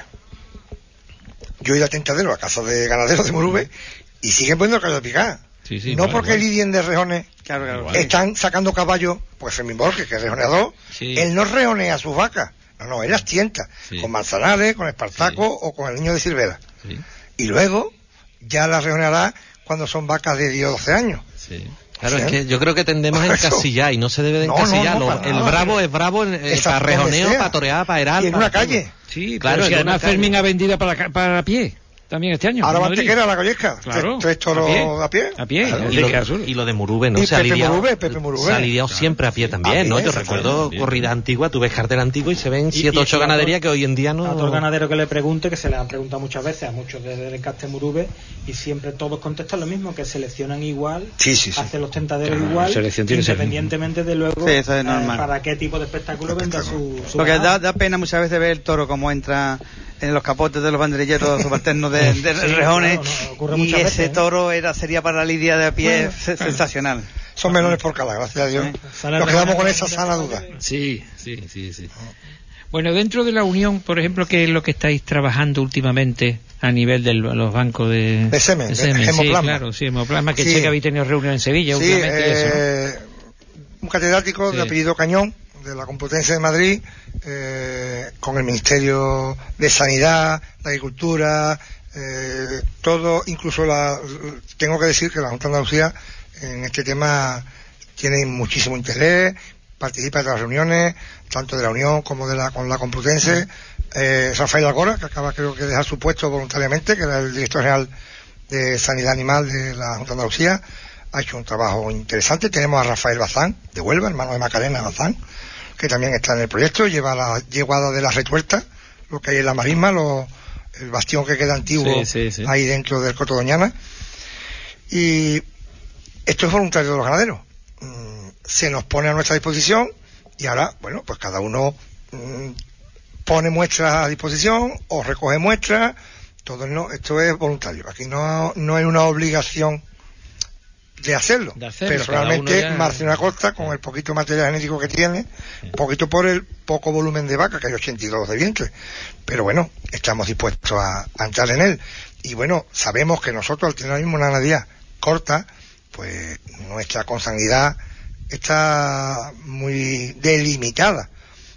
Yo he ido a Tentadero, a casa de ganaderos de Murube, y siguen poniendo caballos de picar. Sí, sí, no igual, porque igual. lidien de rejones, Claro, claro. Igual. están sacando caballos, pues Fermín Borges, que es rejoneador, Sí. él no rejonea a sus vacas, no, no, él las tienta, Sí. con Manzanares, con Espartaco Sí. o con el niño de Silvera. Sí, Y luego ya las rejoneará cuando son vacas de diez o doce años. sí. Claro, ¿Sí? es que yo creo que tendemos a Eso. encasillar y no se debe de No, no, encasillar. no, Lo- para el nada. bravo es bravo en, eh, Exacto, para donde rejoneo, sea. para torear, para heral. Y en para una todo. calle. Sí, Claro, claro, si en además una calle. Fermín ha vendido para, la ca- para a pie también este año. Ahora en va Madrid. Antequera, la Colleja, Claro, tres, tres toros a pie. a pie. A pie, Claro. es Y de lo, que azul. y lo de Murube, ¿no? Y Se ha Pepe lidiado, Murube, Pepe Murube. se ha lidiado siempre a pie también, A ¿no? pie, Yo exactamente. recuerdo Bien. corridas antiguas, tuve cartel antiguo y se ven siete, y- ocho y a ganaderías otro- que hoy en día no... A otro ganadero que le pregunte, que se le han preguntado muchas veces a muchos desde el encaste Murube, y siempre todos contestan lo mismo, que seleccionan igual, Sí, sí, sí. hacen los tentaderos Claro, igual, la selección tiene que ser- independientemente de luego Sí, eso es eh, normal. para qué tipo de espectáculo venda su, su Porque ganado. da, da pena muchas veces ver el toro como entra en los capotes de los banderilleros subalternos de, de Sí, rejones, claro, no, ocurre y muchas ese veces, ¿eh? toro era sería para la lidia de a pie Bueno. se- sensacional. Son melones por cada, gracias a Dios. Sí. Sale Nos el quedamos con rejoneo esa sana duda. Sí, sí, sí, sí. Bueno, dentro de la Unión, por ejemplo, ¿qué es lo que estáis trabajando últimamente a nivel de los bancos de, De semen, de sí, hemoplasma. claro, sí, hemoplasma, que Sí. sé que habéis tenido reunión en Sevilla Sí, últimamente y eso, ¿no? eh, un catedrático Sí. de apellido Cañón, de la Complutense de Madrid, eh, con el Ministerio de Sanidad, de Agricultura, eh, todo, incluso la, tengo que decir que la Junta de Andalucía en este tema tiene muchísimo interés, participa de las reuniones, tanto de la Unión como de la con la Complutense. Eh, Rafael Agora, que acaba creo que de dejar su puesto voluntariamente, que era el director general de Sanidad Animal de la Junta de Andalucía, ha hecho un trabajo interesante. Tenemos a Rafael Bazán, de Huelva, hermano de Macarena Bazán, que también está en el proyecto, lleva la yeguada de la Retuerta, lo que hay en la marisma, lo, el bastión que queda antiguo Sí, sí, sí. ahí dentro del Coto Doñana. Y esto es voluntario de los ganaderos. Mm, se nos pone a nuestra disposición y ahora, bueno, pues cada uno mm, pone muestras a disposición o recoge muestras. Todo no, esto es voluntario. Aquí no, no hay una obligación de hacerlo. De hacerlo, personalmente, ya... Marcelino Acosta, con el poquito material genético que tiene, sí. poquito por el poco volumen de vaca, que hay ochenta y dos de vientre, pero bueno, estamos dispuestos a, a entrar en él. Y bueno, sabemos que nosotros, al tener ahora mismo una ganadería corta, pues nuestra consanguinidad está muy delimitada.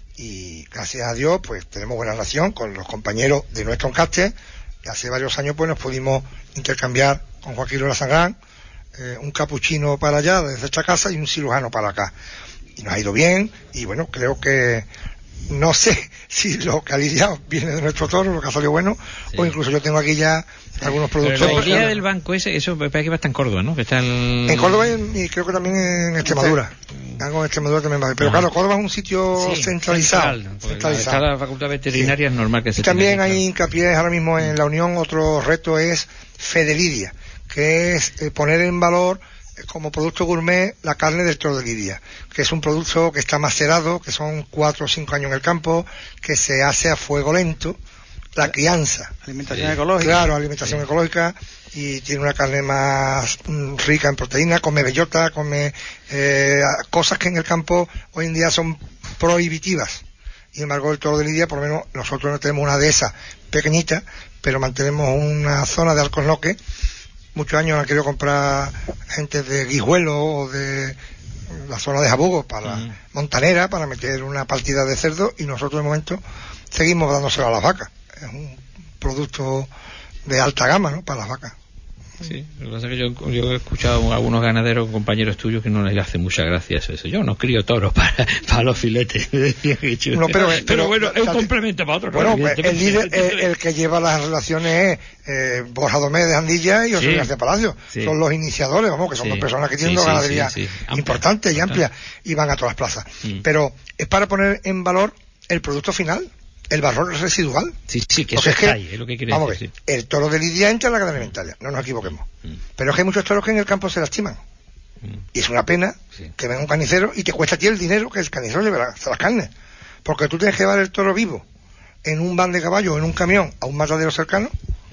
Y gracias a Dios, pues tenemos buena relación con los compañeros de nuestro encaste. Hace varios años pues nos pudimos intercambiar con Joaquín Lola Sangrán, eh, un capuchino para allá desde esta casa y un cirujano para acá, y nos ha ido bien. Y bueno, creo que no sé si lo que ha lidiado viene de nuestro toro, lo que ha salido bueno, sí. o incluso yo tengo aquí ya algunos productos. Pero la idea del banco ese, eso me parece que va a estar en Córdoba, ¿no? Que está el... En Córdoba y, y creo que también en Extremadura. Sí. Algo en Extremadura también va a haber. Pero ah. claro, Córdoba es un sitio sí, centralizado. Central, centralizado. Está la facultad veterinaria, sí. es normal que se y también hay hincapié ahora mismo en la Unión. Otro reto es Fede Lidia, que es eh, poner en valor eh, como producto gourmet la carne del toro de Lidia, que es un producto que está macerado, que son cuatro o cinco años en el campo, que se hace a fuego lento, la crianza. Alimentación sí. ecológica. Claro, alimentación sí. ecológica, y tiene una carne más mm, rica en proteína, come bellota, come eh, cosas que en el campo hoy en día son prohibitivas. Y sin embargo el toro de Lidia, por lo menos nosotros no tenemos una dehesa pequeñita, pero mantenemos una zona de Alcornoque. Muchos años han querido comprar gente de Guijuelo o de la zona de Jabugo para uh-huh. Montanera, para meter una partida de cerdo, y nosotros de momento seguimos dándoselo a las vacas. Es un producto de alta gama, ¿no?, para las vacas. Sí, lo que pasa es que yo, yo he escuchado a algunos ganaderos, compañeros tuyos, que no les hace mucha gracia eso. Yo no crío toros para, para los filetes. no, pero, pero, pero bueno, es un te, complemento para otro. Bueno, pues el líder, el, el que lleva las relaciones es eh, Borja Domé de Andilla y José sí, García Palacio. Sí. Son los iniciadores, vamos, que son sí. dos personas que tienen sí, sí, ganadería sí, sí. importante y amplia, y van a todas las plazas. Mm. Pero es para poner en valor el producto final. El valor residual. Sí, sí, que eso es, que, ahí, es lo que quiere vamos decir. Vamos a ver, sí. el toro de Lidia entra en la cadena alimentaria, no nos equivoquemos. Mm. Pero es que hay muchos toros que en el campo se lastiman. Mm. Y es una pena sí. que venga un carnicero y te cuesta a ti el dinero que el carnicero lleve las, las carnes. Porque tú tienes que llevar el toro vivo en un van de caballo o en un camión a un matadero cercano.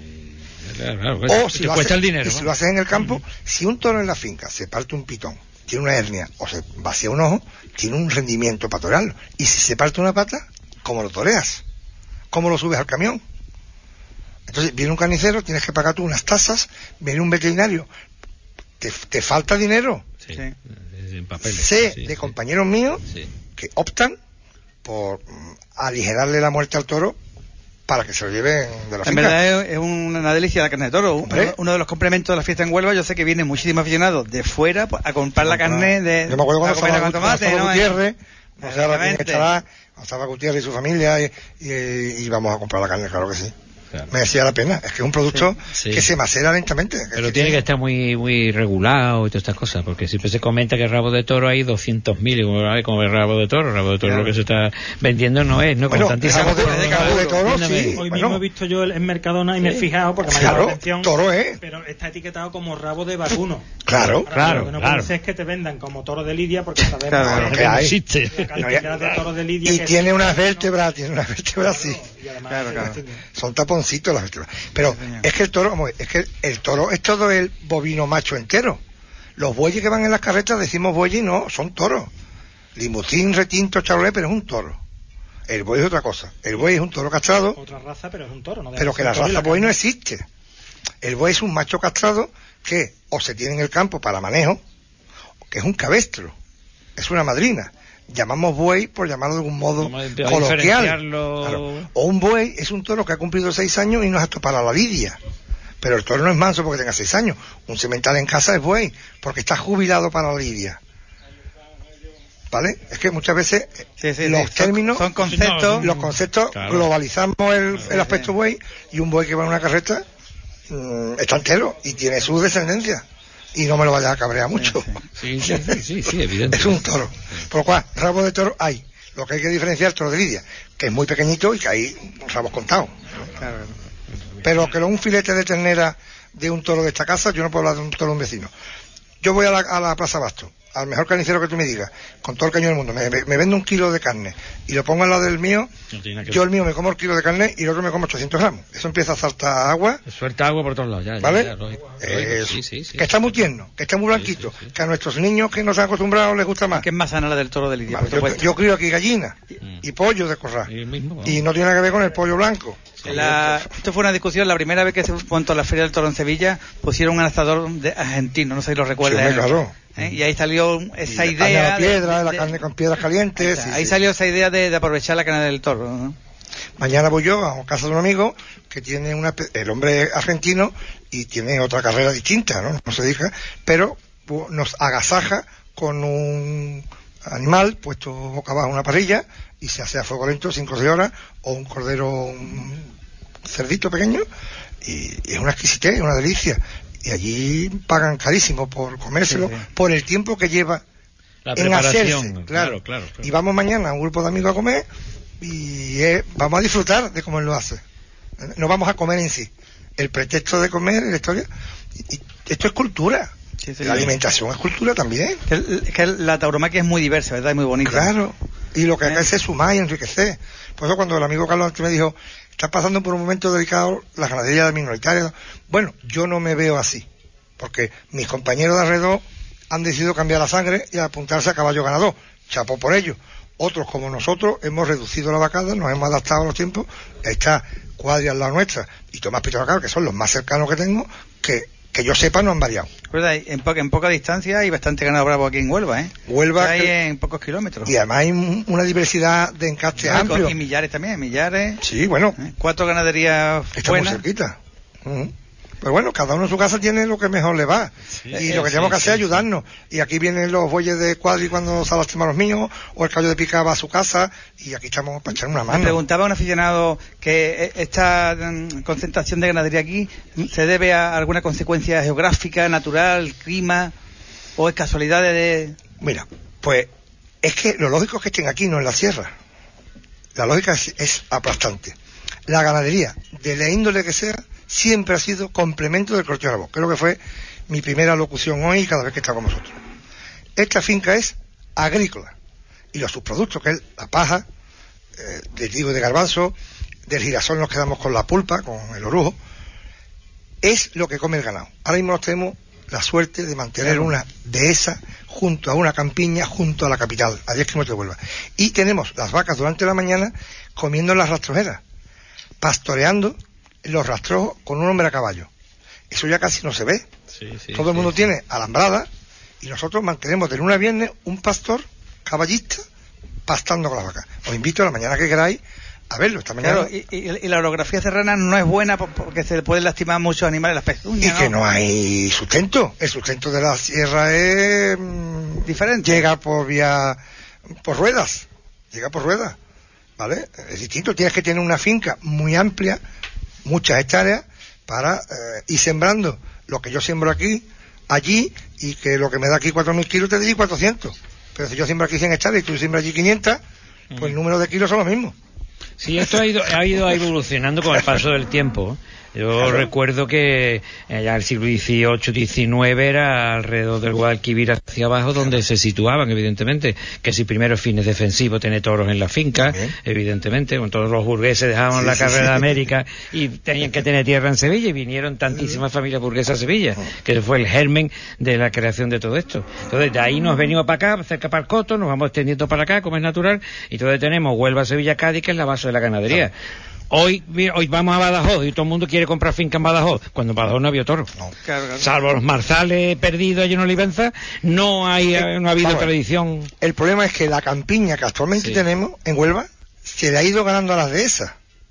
Claro, claro, pues, o si te lo cuesta haces, el dinero. Y si lo haces en el campo, mm. si un toro en la finca se parte un pitón, tiene una hernia o se vacía un ojo, tiene un rendimiento para torearlo. Y si se parte una pata, ¿cómo lo toreas? ¿Cómo lo subes al camión? Entonces viene un carnicero, tienes que pagar tú unas tasas, viene un veterinario, te, te falta dinero. Sí, sí. En papeles, sé sí, de sí. compañeros míos sí. que optan por mm, aligerarle la muerte al toro para que se lo lleven de la finca. En verdad es, es una delicia la carne de toro. Uno, uno de los complementos de la fiesta en Huelva, yo sé que vienen muchísimos aficionados de fuera a comprar la carne de... Yo me acuerdo cuando estaba tomate, ¿no? Gutiérrez, no sé ahora quién estará, estaba Gutiérrez y su familia, y, y, y íbamos a comprar la carne, claro que sí. Claro. Me decía la pena, es que es un producto sí, sí. que se macera lentamente. Pero que tiene que estar muy muy regulado y todas estas cosas, porque siempre se comenta que el rabo de toro hay doscientos mil, y como, como el rabo de toro, el rabo de toro claro. lo que se está vendiendo no es, ¿no? Bueno, con el rabo de, de, rabo de toro, sí. Hoy bueno. mismo he visto yo en Mercadona y sí. me he fijado, porque me ha claro, llamado la atención, toro es. pero está etiquetado como rabo de vacuno. Claro, Ahora, claro. Lo que no claro. puede ser es que te vendan como toro de lidia, porque sabemos claro, que, que hay. existe. De toro de lidia y que tiene es, unas vértebras, tiene unas vértebras así. Claro, claro. Son taponcitos las vértebras. Pero sí, es que el toro, vamos, es que el toro es todo el bovino macho entero. Los bueyes que van en las carretas decimos bueyes, no, son toros. Limusín, retinto, charolé, pero es un toro. El buey es otra cosa. El buey es un toro castrado. Otra raza, pero es un toro. No pero que la raza buey no existe. El buey es un macho castrado que o se tiene en el campo para manejo, que es un cabestro, es una madrina. Llamamos buey por llamarlo de algún modo coloquial. Claro. O un buey es un toro que ha cumplido seis años y no es apto para la lidia. Pero el toro no es manso porque tenga seis años. Un semental en casa es buey porque está jubilado para la lidia. ¿Vale? Es que muchas veces sí, sí, los sí. términos, son, son conceptos, los conceptos claro. globalizamos el, el aspecto buey, y un buey que va en una carreta mmm, está entero y tiene su descendencia. Y no me lo vaya a cabrear mucho. Sí, sí, sí, sí, sí, evidente. Es un toro. Por lo cual, rabo de toro hay. Lo que hay que diferenciar es toro de lidia, que es muy pequeñito y que hay rabos contados. Claro. Pero que un filete de ternera de un toro de esta casa, yo no puedo hablar de un toro de un vecino. Yo voy a la, a la Plaza Basto, al mejor carnicero que tú me digas, con todo el cañón del mundo, me, me, me vendo un kilo de carne y lo pongo al lado del mío, No tiene que yo ver. el mío me como el kilo de carne y el otro me como ochocientos gramos. Eso empieza a saltar agua, Suelta agua por todos lados, ya, ya, ¿vale? ya, lógico, Eh, lógico, sí, sí, sí. que está muy tierno, que está muy blanquito, Sí, sí, sí. que a nuestros niños que no se han acostumbrado les gusta más. Que es más sana la del toro de Lidia, Vale, por yo, supuesto. yo crío aquí gallinas Mm. y pollo de corral. Y el mismo, vamos. Y no tiene nada que ver con el pollo blanco. La- esto fue una discusión, la primera vez que se montó la Feria del Toro en Sevilla, pusieron un asador de argentino, no sé si lo recuerdan. Sí, hombre, claro. ¿Eh? Y ahí salió esa Y la carne idea... a la piedra, de- la de- carne con piedras calientes. ahí sí, sí. salió esa idea de, de aprovechar la carne del toro, ¿no? Mañana voy yo a casa de un amigo que tiene una, el hombre argentino y tiene otra carrera distinta, ¿no? No se diga, pero pu- nos agasaja con un animal puesto boca abajo en una parrilla y se hace a fuego lento cinco o seis horas, o un cordero, un cerdito pequeño, y, y es una exquisitez, una delicia. Y allí pagan carísimo por comérselo, Sí, sí. por el tiempo que lleva La en preparación, hacerse, claro, claro. claro, claro. Y vamos mañana a un grupo de amigos a comer y eh, vamos a disfrutar de cómo él lo hace. No vamos a comer en sí. El pretexto de comer, la historia, y, y esto es cultura. Sí, sí, la sí. alimentación es cultura también. Que, el- que la tauromaquia es muy diversa, ¿verdad? Y muy bonita. Claro. Y lo que hay que Eh. hacer es sumar y enriquecer. Por eso cuando el amigo Carlos antes me dijo, está pasando por un momento delicado la ganadería minoritaria. Bueno, yo no me veo así. Porque mis compañeros de alrededor han decidido cambiar la sangre y apuntarse a caballo ganador. Chapó por ello. Otros como nosotros hemos reducido la vacada, nos hemos adaptado a los tiempos. Ahí está Cuadri al lado nuestra y Tomás Pitoracaro, que son los más cercanos que tengo, que, que yo sepa no han variado. ¿Verdad? En, poca, en poca distancia hay bastante ganado bravo aquí en Huelva, ¿eh? Huelva Que hay que- en pocos kilómetros. Y además hay un- una diversidad de encastes Ah, amplio. y Millares también, Millares. Sí, bueno, ¿eh? Cuatro ganaderías está muy buenas. cerquita. Ujú. Pero bueno, cada uno en su casa tiene lo que mejor le va. Sí, y eh, lo que sí, tenemos que hacer es sí, ayudarnos. Y aquí vienen los bueyes de Cuadri cuando se lastiman los míos, o el caballo de Pica va a su casa, y aquí estamos para echar una Me mano. preguntaba a un aficionado que eh, esta mm, concentración de ganadería aquí mm, se debe a alguna consecuencia geográfica, natural, clima, o es casualidad de... de- Mira, pues es que lo lógico es que estén aquí, no en la sierra. La lógica es, es aplastante. La ganadería, de la índole que sea, siempre ha sido complemento del cortejo de la voz. Creo que fue mi primera locución hoy y cada vez que está con vosotros. Esta finca es agrícola y los subproductos, que es la paja, eh, del trigo y de garbanzo, del girasol nos quedamos con la pulpa, con el orujo, es lo que come el ganado. Ahora mismo nos tenemos la suerte de mantener una dehesa junto a una campiña, junto a la capital, a diez kilómetros de Huelva. Y tenemos las vacas durante la mañana comiendo en las rastrojeras, pastoreando en los rastrojos con un hombre a caballo. Eso ya casi no se ve. Sí, sí, Todo el sí, mundo sí. tiene alambrada y nosotros mantenemos de lunes a viernes un pastor caballista pastando con las vacas. Os invito a la mañana que queráis a verlo. Esta mañana. Claro, y, y- y la orografía serrana no es buena por- porque se le pueden lastimar muchos animales, las Y pezuñas, que no hay sustento. El sustento de la sierra es mm, Diferente. Llega por vía, por ruedas. Llega por ruedas. ¿Vale? Es distinto. Tienes que tener una finca muy amplia, muchas hectáreas, para eh, ir sembrando lo que yo siembro aquí, allí, y que lo que me da aquí cuatro mil kilos te doy cuatrocientos. Pero si yo siembro aquí cien hectáreas y tú siembras allí quinientas, pues el número de kilos son los mismos. Sí, esto ha ido, ha ido evolucionando con el paso del tiempo. Yo Claro. recuerdo que ya el siglo dieciocho diecinueve era alrededor del Guadalquivir hacia abajo donde se situaban, evidentemente, que si primero fines defensivos tener toros en la finca, Bien. evidentemente, con todos los burgueses dejaban Sí, la sí, carrera sí. de América y tenían que tener tierra en Sevilla y vinieron tantísimas familias burguesas a Sevilla, que fue el germen de la creación de todo esto. Entonces, de ahí nos venimos para acá, cerca para el Coto, nos vamos extendiendo para acá, como es natural, y entonces tenemos Huelva, Sevilla, Cádiz, que es la base de la ganadería. Hoy, mira, hoy vamos a Badajoz y todo el mundo quiere comprar finca en Badajoz, cuando en Badajoz no había toro. No. Claro, claro. Salvo los marzales perdidos allí en Olivenza, no hay, eh, no ha habido Vamos a ver. tradición. El problema es que la campiña que actualmente Sí. tenemos en Huelva se le ha ido ganando a las dehesas.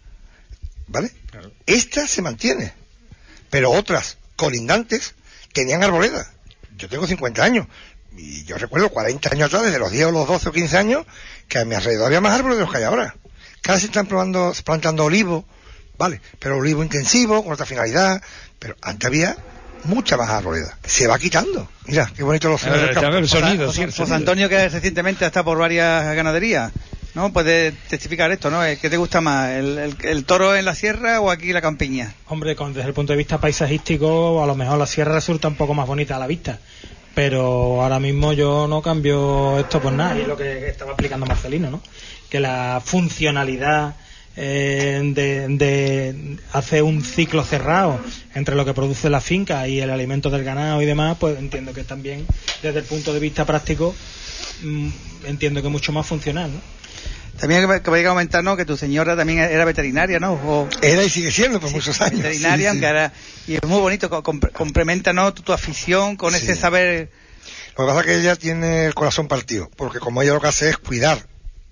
¿Vale? Claro. Esta se mantiene. Pero otras colindantes tenían arboledas. Yo tengo cincuenta años. Y yo recuerdo cuarenta años atrás, desde los diez o los doce o quince años, que a mi alrededor había más árboles de los que hay ahora. Cada vez se están probando, plantando olivo, ¿vale? Pero olivo intensivo, con otra finalidad. Pero antes había mucha más arboleda. Se va quitando. Mira, qué bonito los sonidos del Eh, campo. el sonido, José, sí, el José sonido. Antonio, que recientemente ha estado por varias ganaderías, ¿no? Puede testificar esto, ¿no? ¿Qué te gusta más, el, el- el toro en la sierra o aquí la campiña? Hombre, con- desde el punto de vista paisajístico, a lo mejor la sierra resulta un poco más bonita a la vista. pero ahora mismo yo no cambio esto por nada, y es lo que estaba explicando Marcelino, ¿no? Que la funcionalidad eh, de, de hacer un ciclo cerrado entre lo que produce la finca y el alimento del ganado y demás, pues entiendo que también desde el punto de vista práctico mmm, entiendo que es mucho más funcional, ¿no? También que voy a comentar, ¿no?, que tu señora también era veterinaria, ¿no? O... Era y sigue siendo por sí, muchos años. Veterinaria, sí, sí. Era... y es muy bonito, complementa, ¿no?, tu, tu afición con sí. ese saber. Lo que pasa es que ella tiene el corazón partido, porque como ella lo que hace es cuidar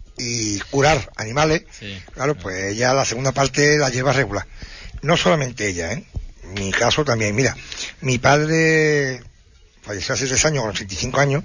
y curar animales, sí. Claro, pues ella la segunda parte la lleva regular. No solamente ella, ¿eh? En mi caso también. Mira, mi padre falleció hace tres años, con ochenta y cinco años.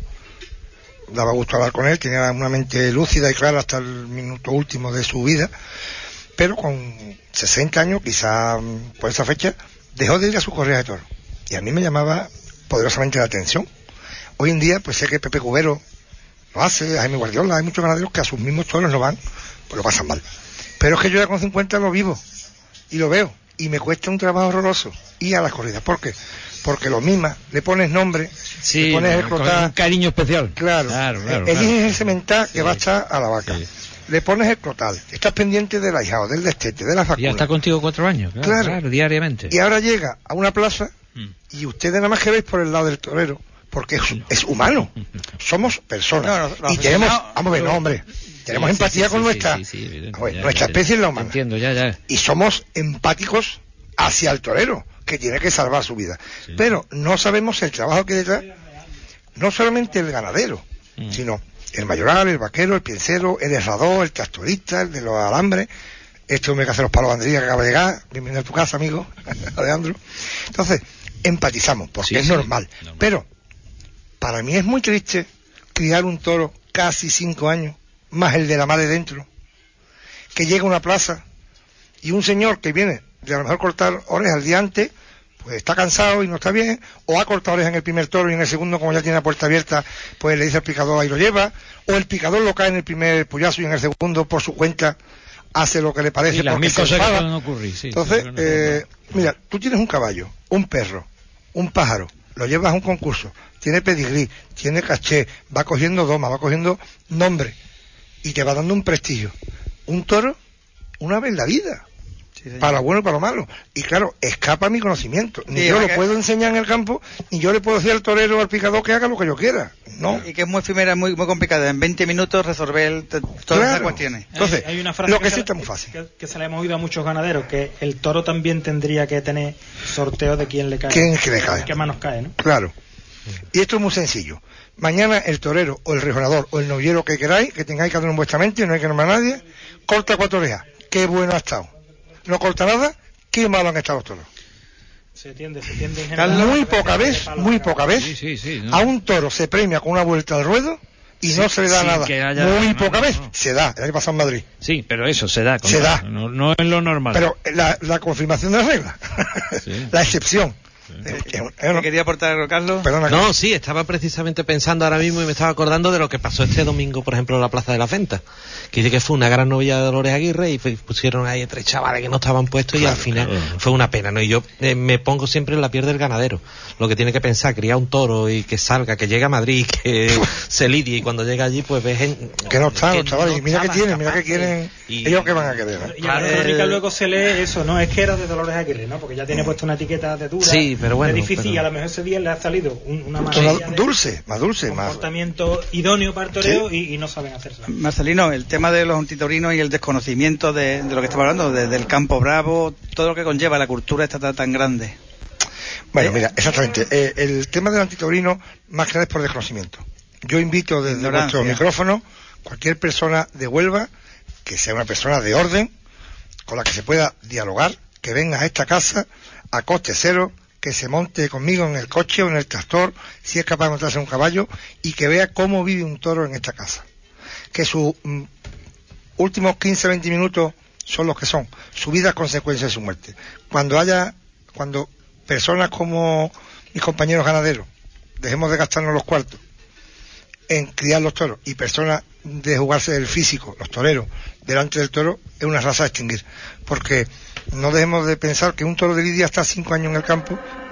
Daba gusto hablar con él, tenía una mente lúcida y clara hasta el minuto último de su vida, pero con sesenta años, quizá por esa fecha, dejó de ir a sus corridas de toros. Y a mí me llamaba poderosamente la atención. Hoy en día, pues sé que Pepe Cubero lo hace, Jaime Guardiola, hay muchos ganaderos que a sus mismos toros no van, pues lo pasan mal. Pero es que yo ya con cincuenta lo vivo, y lo veo, y me cuesta un trabajo horroroso ir a las corridas. ¿Por qué? Porque lo misma, le pones nombre, sí, le pones el clotal, un cariño especial. Claro, claro, claro eliges claro. el semental que sí. va a estar a la vaca. Sí. Le pones el clotal, estás pendiente del ahijado, del destete, de las vacunas. Ya está contigo cuatro años, claro, claro. claro diariamente. Y ahora llega a una plaza mm. y ustedes nada más que veis por el lado del torero, porque es, es humano. Somos personas. No, no, no, y tenemos, no, vamos a ver, no, hombre, tenemos sí, empatía sí, con sí, nuestra, sí, sí, sí, ver, ya, nuestra ya, especie es la humana. Entiendo, ya, ya. Y somos empáticos hacia el torero, que tiene que salvar su vida. Sí. Pero no sabemos el trabajo que hay detrás, no solamente el ganadero, mm. sino el mayoral, el vaquero, el pincero, el herrador, el tractorista, el de los alambres, este hombre que hace los palos banderillas que acaba de llegar, bienvenido a tu casa, amigo, Alejandro. Entonces, empatizamos, porque sí, es sí, normal. normal. Pero, para mí es muy triste criar un toro casi cinco años, más el de la madre dentro, que llega a una plaza y un señor que viene de a lo mejor cortar orejas el día antes, pues está cansado y no está bien, o ha cortado orejas en el primer toro y en el segundo, como ya tiene la puerta abierta, pues le dice al picador ahí lo lleva, o el picador lo cae en el primer pollazo y en el segundo por su cuenta hace lo que le parece, sí, las porque mil se cosas enfada. Que pueden ocurrir, sí, entonces sí, eh, mira, tú tienes un caballo, un perro, un pájaro, lo llevas a un concurso, tiene pedigrí, tiene caché, va cogiendo doma, va cogiendo nombre y te va dando un prestigio. Un toro, una vez en la vida, sí, para lo bueno y para lo malo. Y claro, escapa mi conocimiento. Ni sí, yo lo que... puedo enseñar en el campo, ni yo le puedo decir al torero o al picador que haga lo que yo quiera. No. Y que es muy efímera, muy muy complicada. En veinte minutos resolver el, todas claro. esas cuestiones. Entonces, hay, hay una frase lo que, que sí se, está muy fácil. Que, que se le hemos oído a muchos ganaderos, que el toro también tendría que tener sorteo de quién le cae. ¿Quién es que le cae? ¿Qué manos cae, no? Claro. Y esto es muy sencillo. Mañana el torero o el rejonador o el novillero que queráis, que tengáis cada uno en vuestra mente, no hay que nombrar a nadie, corta cuatro orejas. Qué bueno ha estado. No corta nada, qué malo han estado los toros. Se tiende, se tiende en general. Muy poca vez, muy poca vez, sí, sí, sí, ¿no? A un toro se premia con una vuelta al ruedo y sí, no se le da nada. Haya, muy no, poca no, vez no. Se da. El año pasado en Madrid. Sí, pero eso se da. Se da. No, no es lo normal. Pero la, la confirmación de la regla, sí. La excepción. ¿Qué quería aportar, Carlos? Perdona, no, sí, estaba precisamente pensando ahora mismo y me estaba acordando de lo que pasó este domingo, por ejemplo, en la Plaza de la Venta, que dice que fue una gran novilla de Dolores Aguirre y pusieron ahí tres chavales que no estaban puestos, claro, y al final claro. fue una pena, ¿no? Y yo eh, me pongo siempre en la piel del ganadero, lo que tiene que pensar, criar un toro y que salga, que llegue a Madrid, que se lidie, y cuando llega allí pues ves en, que no están los chavales, no mira que tienen, mira que quieren, y, ellos que van a querer, ¿no? Y en la crónica eh, luego se lee eso, no es que era de Dolores Aguirre, ¿no? Porque ya tiene puesto una etiqueta de dura, sí, pero bueno, de difícil, pero... y a lo mejor ese día le ha salido un, una manera dulce, más dulce, un más comportamiento idóneo para el toreo, ¿sí? y, y no saben hacerlo. Marcelino, el tema de los antitorinos y el desconocimiento de, de lo que estamos hablando, de, del campo bravo, todo lo que conlleva la cultura esta tan, tan grande. Bueno, mira, exactamente. Eh, el tema del antitorino, más que nada es por desconocimiento. Yo invito desde Ignorancia. Vuestro micrófono, cualquier persona de Huelva, que sea una persona de orden, con la que se pueda dialogar, que venga a esta casa a coste cero, que se monte conmigo en el coche o en el tractor, si es capaz de montarse un caballo, y que vea cómo vive un toro en esta casa. Que sus mm, últimos quince a veinte minutos son los que son. Su vida es consecuencia de su muerte. Cuando haya, cuando personas como mis compañeros ganaderos, dejemos de gastarnos los cuartos en criar los toros, y personas de jugarse el físico, los toreros, delante del toro, es una raza a extinguir. Porque no dejemos de pensar que un toro de lidia está cinco años en el campo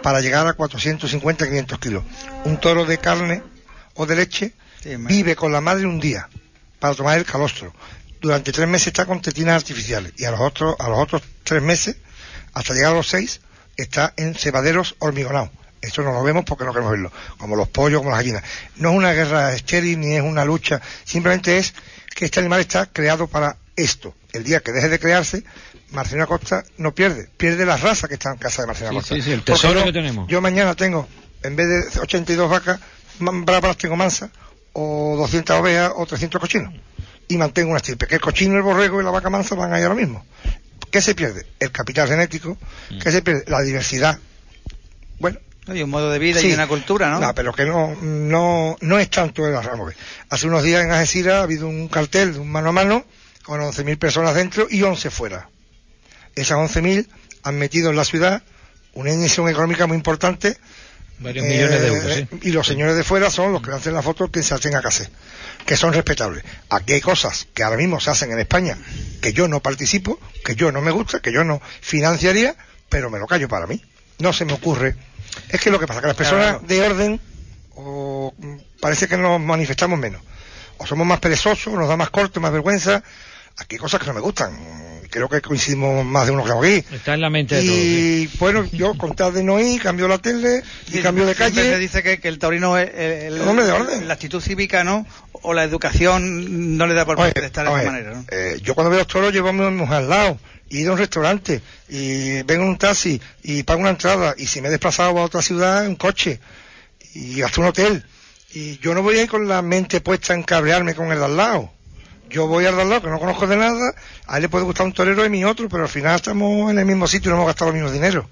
para llegar a cuatrocientos cincuenta, quinientos kilos. Un toro de carne o de leche sí, vive con la madre un día para tomar el calostro. Durante tres meses está con tetinas artificiales y a los otros, a los otros tres meses, hasta llegar a los seis, está en cebaderos hormigonados. Esto no lo vemos porque no queremos verlo, como los pollos, como las gallinas. No es una guerra estéril ni es una lucha, simplemente es que este animal está creado para esto. El día que deje de crearse, Marcelino Acosta no pierde, pierde la raza que está en casa de Marcelino Acosta. Sí, sí, sí, el tesoro yo, que tenemos. Yo mañana tengo, en vez de ochenta y dos vacas, bravas tengo mansas, o doscientas ovejas, o trescientos cochinos. Y mantengo una estirpe, que el cochino, el borrego y la vaca mansa van a ir a lo mismo. ¿Qué se pierde? El capital genético. Mm. ¿Qué se pierde? La diversidad. Bueno. Y un modo de vida sí, y una cultura, ¿no? No, pero que no, no, no es tanto el arramo. Hace unos días en Algeciras ha habido un cartel de un mano a mano con once mil personas dentro y once fuera. Esas once mil han metido en la ciudad una inyección económica muy importante. Varios eh, millones de euros, ¿sí? Y los señores de fuera son los que hacen la foto que se tenga que hacer, que son respetables. Aquí hay cosas que ahora mismo se hacen en España que yo no participo, que yo no me gusta, que yo no financiaría, pero me lo callo para mí. No se me ocurre. Es que lo que pasa es que las personas claro. de orden o parece que nos manifestamos menos. O somos más perezosos, nos da más corte, más vergüenza. Aquí hay cosas que no me gustan. Creo que coincidimos más de uno que aquí. Está en la mente de y, todos. Y sí. Bueno, yo con tal de no ir, cambio la tele y sí, cambio de calle. Se dice que, que el taurino es el, el, hombre de orden. La actitud cívica, ¿no? O la educación no le da por oye, estar de oye, esa manera, ¿no? Eh, yo cuando veo los toros llevo a mi mujer al lado. Y ir a un restaurante, y vengo en un taxi, y pago una entrada, y si me he desplazado a otra ciudad, en coche, y hasta un hotel. Y yo no voy a ir con la mente puesta en cabrearme con el de al lado. Yo voy al de al lado, que no conozco de nada, a él le puede gustar un torero y mi otro, pero al final estamos en el mismo sitio y no hemos gastado los mismos dineros.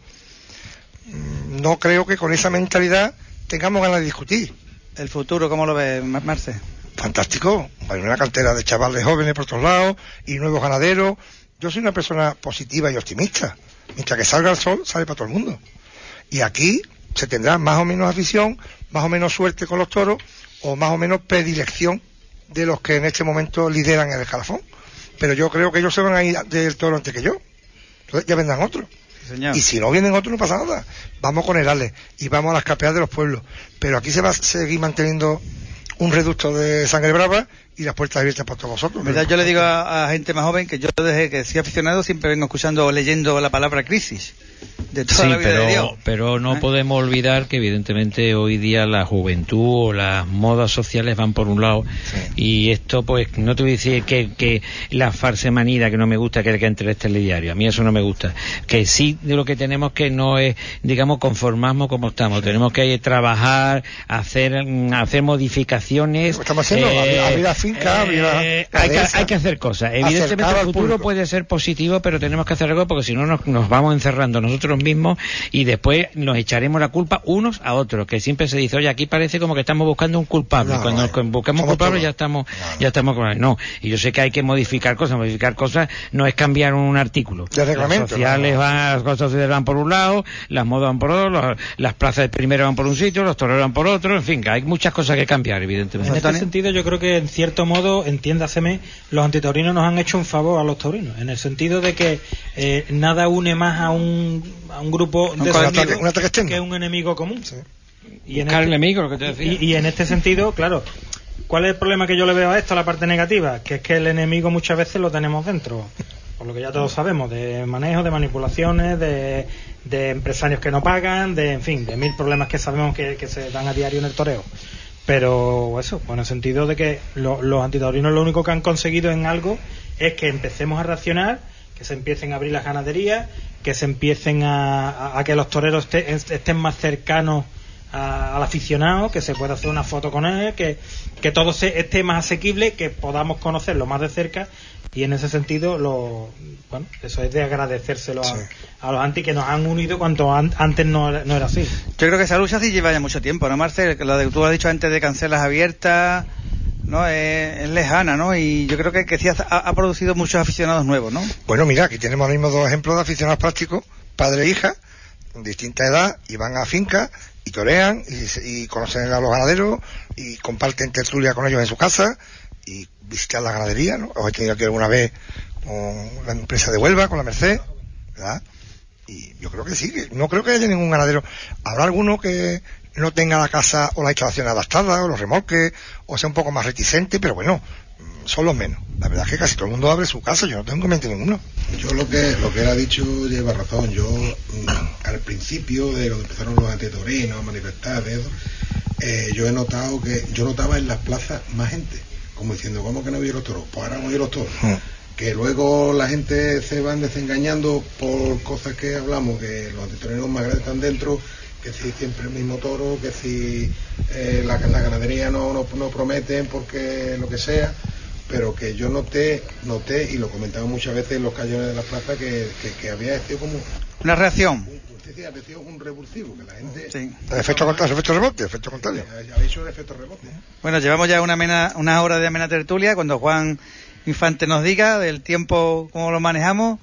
No creo que con esa mentalidad tengamos ganas de discutir. ¿El futuro cómo lo ves, Marce? Fantástico. Hay una cantera de chavales jóvenes por todos lados, y nuevos ganaderos. Yo soy una persona positiva y optimista. Mientras que salga el sol, sale para todo el mundo. Y aquí se tendrá más o menos afición, más o menos suerte con los toros, o más o menos predilección de los que en este momento lideran el escalafón. Pero yo creo que ellos se van a ir del toro antes que yo. Entonces ya vendrán otros. Sí, señor. Y si no vienen otros, no pasa nada. Vamos con el ale y vamos a las capeadas de los pueblos. Pero aquí se va a seguir manteniendo un reducto de sangre brava y las puertas abiertas para todos vosotros. ¿Verdad? Yo le digo a, a gente más joven que yo desde que soy aficionado siempre vengo escuchando o leyendo la palabra crisis de toda sí, la vida pero, de Dios. pero no ¿Eh? podemos olvidar que evidentemente hoy día la juventud o las modas sociales van por un lado sí. Y esto pues no te voy a decir que, que la farsa manida que no me gusta que el que entre este diario, a mí eso no me gusta, que sí de lo que tenemos que no es digamos conformarnos como estamos, sí. Tenemos que trabajar, hacer hacer modificaciones, estamos haciendo eh, abrir la finca, abrir la, eh, hay, que, hay que hacer cosas, evidentemente el futuro puede ser positivo, pero tenemos que hacer algo porque si no nos, nos vamos encerrando nosotros mismos y después nos echaremos la culpa unos a otros, que siempre se dice, oye, aquí parece como que estamos buscando un culpable, no, cuando no, buscamos un culpable todos. ya estamos no, no. ya estamos con no, y yo sé que hay que modificar cosas, modificar cosas no es cambiar un artículo, de reglamento, las sociales no, no. van, las cosas sociales van por un lado, las modas van por otro, los, las plazas de primero van por un sitio, los toreros van por otro, en fin, que hay muchas cosas que cambiar, evidentemente. En este sentido yo creo que en cierto modo, entiéndaseme, los antitaurinos nos han hecho un favor a los taurinos, en el sentido de que eh, nada une más a un, a un grupo de un ataque, un ataque que un enemigo común. Sí. Y en este, enemigo, lo que te decía. Y, y en este sentido, claro, ¿cuál es el problema que yo le veo a esto, a la parte negativa? Que es que el enemigo muchas veces lo tenemos dentro, por lo que ya todos sabemos, de manejo, de manipulaciones, de, de empresarios que no pagan, de, en fin, de mil problemas que sabemos que, que se dan a diario en el toreo. Pero eso, pues en el sentido de que lo, los antitaurinos lo único que han conseguido en algo es que empecemos a reaccionar, que se empiecen a abrir las ganaderías, que se empiecen a, a, a que los toreros este, estén más cercanos a, al aficionado, que se pueda hacer una foto con él, que, que todo se, esté más asequible, que podamos conocerlo más de cerca, y en ese sentido lo, bueno, eso es de agradecérselo sí. a, a los anti que nos han unido cuanto an, antes no era, no era así. Yo creo que esa lucha sí lleva ya mucho tiempo, ¿no, Marcel? Lo de tú has dicho antes de cancelas abiertas, ¿no? Es, es lejana, ¿no? Y yo creo que, que sí ha, ha producido muchos aficionados nuevos, ¿no? Bueno, mira, aquí tenemos ahora mismo dos ejemplos de aficionados prácticos, padre e hija, con distinta edad, y van a fincas y torean y, y conocen a los ganaderos y comparten tertulia con ellos en su casa y visitan la ganadería, ¿no? Os he tenido aquí alguna vez con la empresa de Huelva, con la Merced, ¿verdad? Y yo creo que sí, que no creo que haya ningún ganadero. Habrá alguno que no tenga la casa o la instalación adaptada, o los remolques, o sea un poco más reticente, pero bueno, son los menos. La verdad es que casi todo el mundo abre su casa, yo no tengo inconveniente ninguno. Yo lo que lo que él ha dicho lleva razón. Yo mm, al principio de cuando empezaron los antitaurinos a manifestar de eso, eh, yo he notado que yo notaba en las plazas más gente, como diciendo, ¿cómo que no había los toros? Pues ahora voy a los toros. Hmm. Que luego la gente se van desengañando por cosas que hablamos, que los antitaurinos más grandes están dentro, que si siempre el mismo toro, que si eh, la, la ganadería no, no, no prometen porque lo que sea, pero que yo noté, noté y lo comentaba muchas veces en los callejones de la plaza, que, que, que había sido como una reacción. Un, sí, había sido un revulsivo, que la gente... Sí. El efecto contrario, efecto rebote, efecto contrario. Había hecho un efecto rebote. Bueno, llevamos ya una, amena, una hora de amena tertulia, cuando Juan Infante nos diga del tiempo, cómo lo manejamos.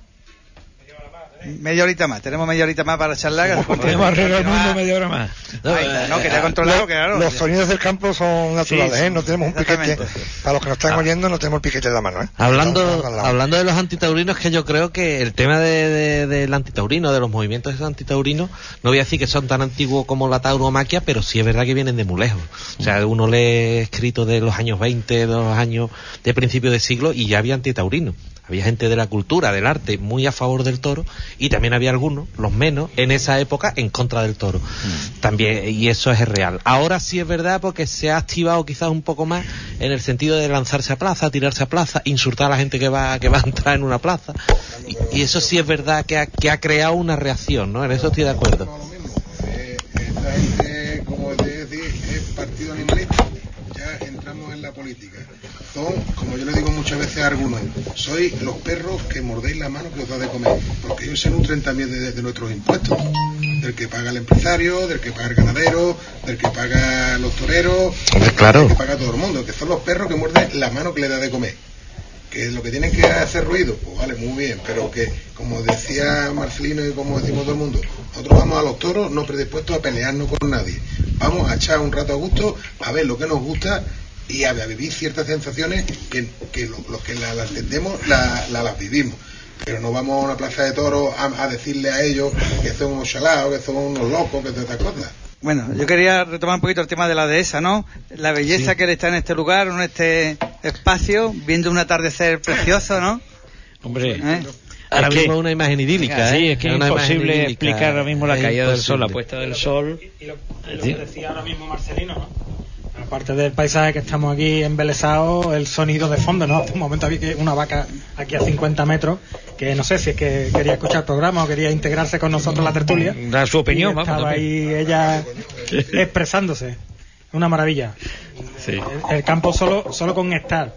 Media horita más, tenemos media horita más para charlar. Oh, tenemos alrededor del mundo media hora más. No, Ahí, no quería controlarlo, claro. Los sonidos del campo son naturales, sí, sí, ¿eh? No tenemos un piquete. Para los que nos están ah. oyendo, no tenemos el piquete en la mano, ¿eh? Hablando, hablando de los antitaurinos, que yo creo que el tema de, de, del antitaurino, de los movimientos de antitaurinos, no voy a decir que son tan antiguos como la tauromaquia, pero sí es verdad que vienen de muy lejos. O sea, uno lee escritos de los años veinte, de los años de principio de siglo, y ya había antitaurinos. Había gente de la cultura, del arte, muy a favor del toro, y también había algunos, los menos, en esa época, en contra del toro. Mm. También, y eso es real. Ahora sí es verdad, porque se ha activado quizás un poco más en el sentido de lanzarse a plaza, tirarse a plaza, insultar a la gente que va, que va a entrar en una plaza. Y, y eso sí es verdad que ha, que ha creado una reacción, ¿no? En eso estoy de acuerdo. No, lo mismo. Eh, esta gente, como te decía, es partido animalista. Ya entramos en la política. Son, como yo le digo muchas veces a algunos, sois los perros que mordéis la mano que os da de comer, porque ellos se nutren también de, de nuestros impuestos, del que paga el empresario, del que paga el ganadero, del que paga los toreros, claro, del que paga todo el mundo, que son los perros que muerden la mano que le da de comer. Que lo que tienen que hacer ruido, pues vale, muy bien, pero que, como decía Marcelino y como decimos todo el mundo, nosotros vamos a los toros no predispuestos a pelearnos con nadie, vamos a echar un rato a gusto, a ver lo que nos gusta y a vivir ciertas sensaciones que, que los lo que las la entendemos la, la, las vivimos, pero no vamos a una plaza de toros a, a decirle a ellos que son unos chalados, que son unos locos, que todas estas cosas. Bueno, yo quería retomar un poquito el tema de la dehesa, ¿no? La belleza sí. que le está en este lugar, en este espacio, viendo un atardecer precioso, ¿no? Hombre, ¿Eh? Ahora es mismo que, una imagen idílica, sí, ¿eh? es que es imposible explicar ahora mismo la caída imposible. del sol, la puesta del sol. Y lo, y lo que decía ahora mismo Marcelino, ¿no? Aparte del paisaje que estamos aquí embelesados, el sonido de fondo, ¿no? Hace un momento había que una vaca aquí a cincuenta metros, que no sé si es que quería escuchar el programa o quería integrarse con nosotros en la tertulia. Da su opinión, y estaba vamos. ahí ella expresándose. Una maravilla. Sí. El, el campo solo, solo con estar.